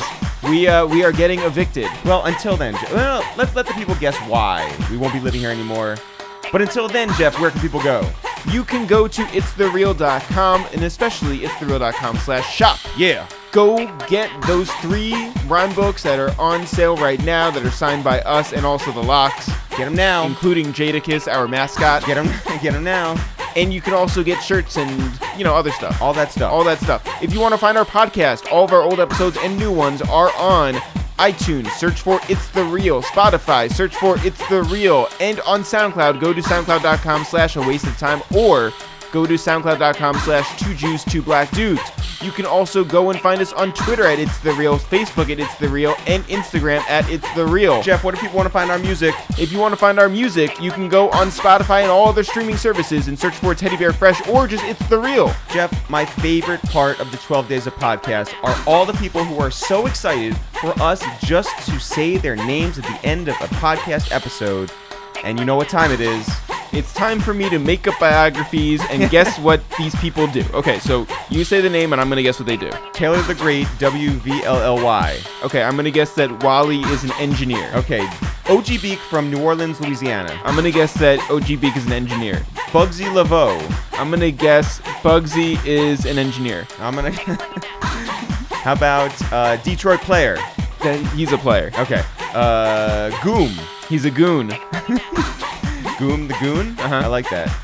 We are getting evicted. Well, until then, well, let's let the people guess why. We won't be living here anymore. But until then, Jeff, where can people go? You can go to itsthereal.com and especially itsthereal.com/shop. Yeah. Go get those 3 rhyme books that are on sale right now that are signed by us and also the Locks, Get them now. including Jadakiss, our mascot. Get them now. And you can also get shirts and, other stuff. All that stuff. All that stuff. If you want to find our podcast, all of our old episodes and new ones are on iTunes. Search for It's The Real. Spotify. Search for It's The Real. And on SoundCloud, go to soundcloud.com/awastedtime or go to soundcloud.com/2Jews2Black Dudes. You can also go and find us on Twitter at It's The Real, Facebook at It's The Real, and Instagram at It's The Real. Jeff, what do people want to find our music? If you want to find our music, you can go on Spotify and all other streaming services and search for Teddy Bear Fresh or just It's The Real. Jeff, my favorite part of the 12 Days of Podcast are all the people who are so excited for us just to say their names at the end of a podcast episode. And you know what time it is. It's time for me to make up biographies and guess what these people do. Okay, so you say the name and I'm going to guess what they do. Taylor the Great, WVLLY. Okay, I'm going to guess that Wally is an engineer. Okay, OG Beak from New Orleans, Louisiana. I'm going to guess that OG Beak is an engineer. Bugsy Laveau. I'm going to guess Bugsy is an engineer. I'm going to... How about Detroit Player? Then he's a player. Okay. Goom. He's a goon. Goom the Goon? Uh-huh. I like that.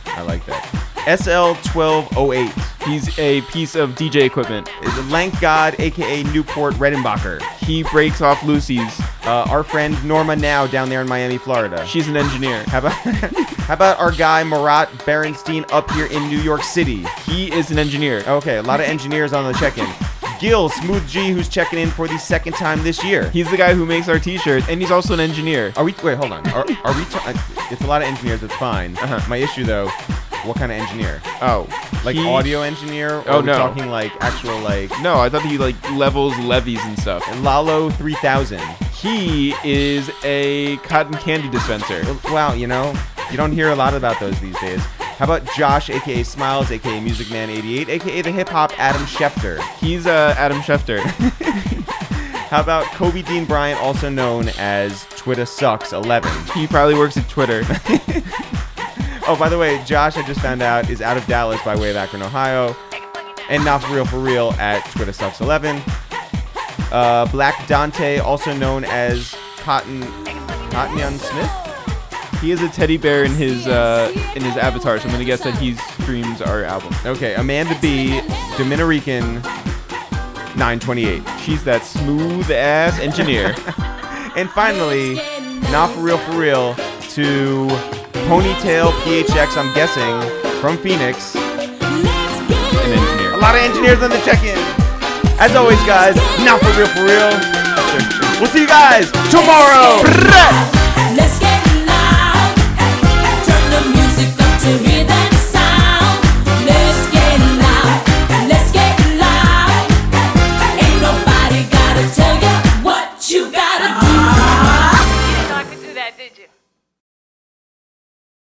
SL1208. He's a piece of DJ equipment. Is a Lank God, a.k.a. Newport Redenbacher. He breaks off Lucy's. Our friend Norma Now down there in Miami, Florida. She's an engineer. How about our guy Marat Berenstein up here in New York City? He is an engineer. Okay, a lot of engineers on the check-in. Gil Smooth G, who's checking in for the second time this year. He's the guy who makes our t-shirts, and he's also an engineer. Wait, hold on. Are we? It's a lot of engineers. It's fine. Uh-huh. My issue though, what kind of engineer? Oh, Like audio engineer? Or Oh, are we no. talking like actual like No, I thought he levels levies and stuff. Lalo 3000? He is a cotton candy dispenser. Wow, you don't hear a lot about those these days. How about Josh, aka Smiles, aka Music Man 88, aka the hip hop Adam Schefter? He's Adam Schefter. How about Kobe Dean Bryant, also known as Twitter Sucks 11? He probably works at Twitter. Oh, by the way, Josh, I just found out, is out of Dallas by way of Akron, Ohio. And Not For Real at Twitter Sucks 11. Black Dante, also known as Cotton Young Smith. He is a teddy bear in his avatar, so I'm gonna guess that he streams our album. Okay, Amanda B, Dominican 928. She's that smooth ass engineer. And finally, Not For Real to Ponytail PHX, I'm guessing, from Phoenix. An engineer. A lot of engineers on the check-in. As always, guys, Not For Real. We'll see you guys tomorrow.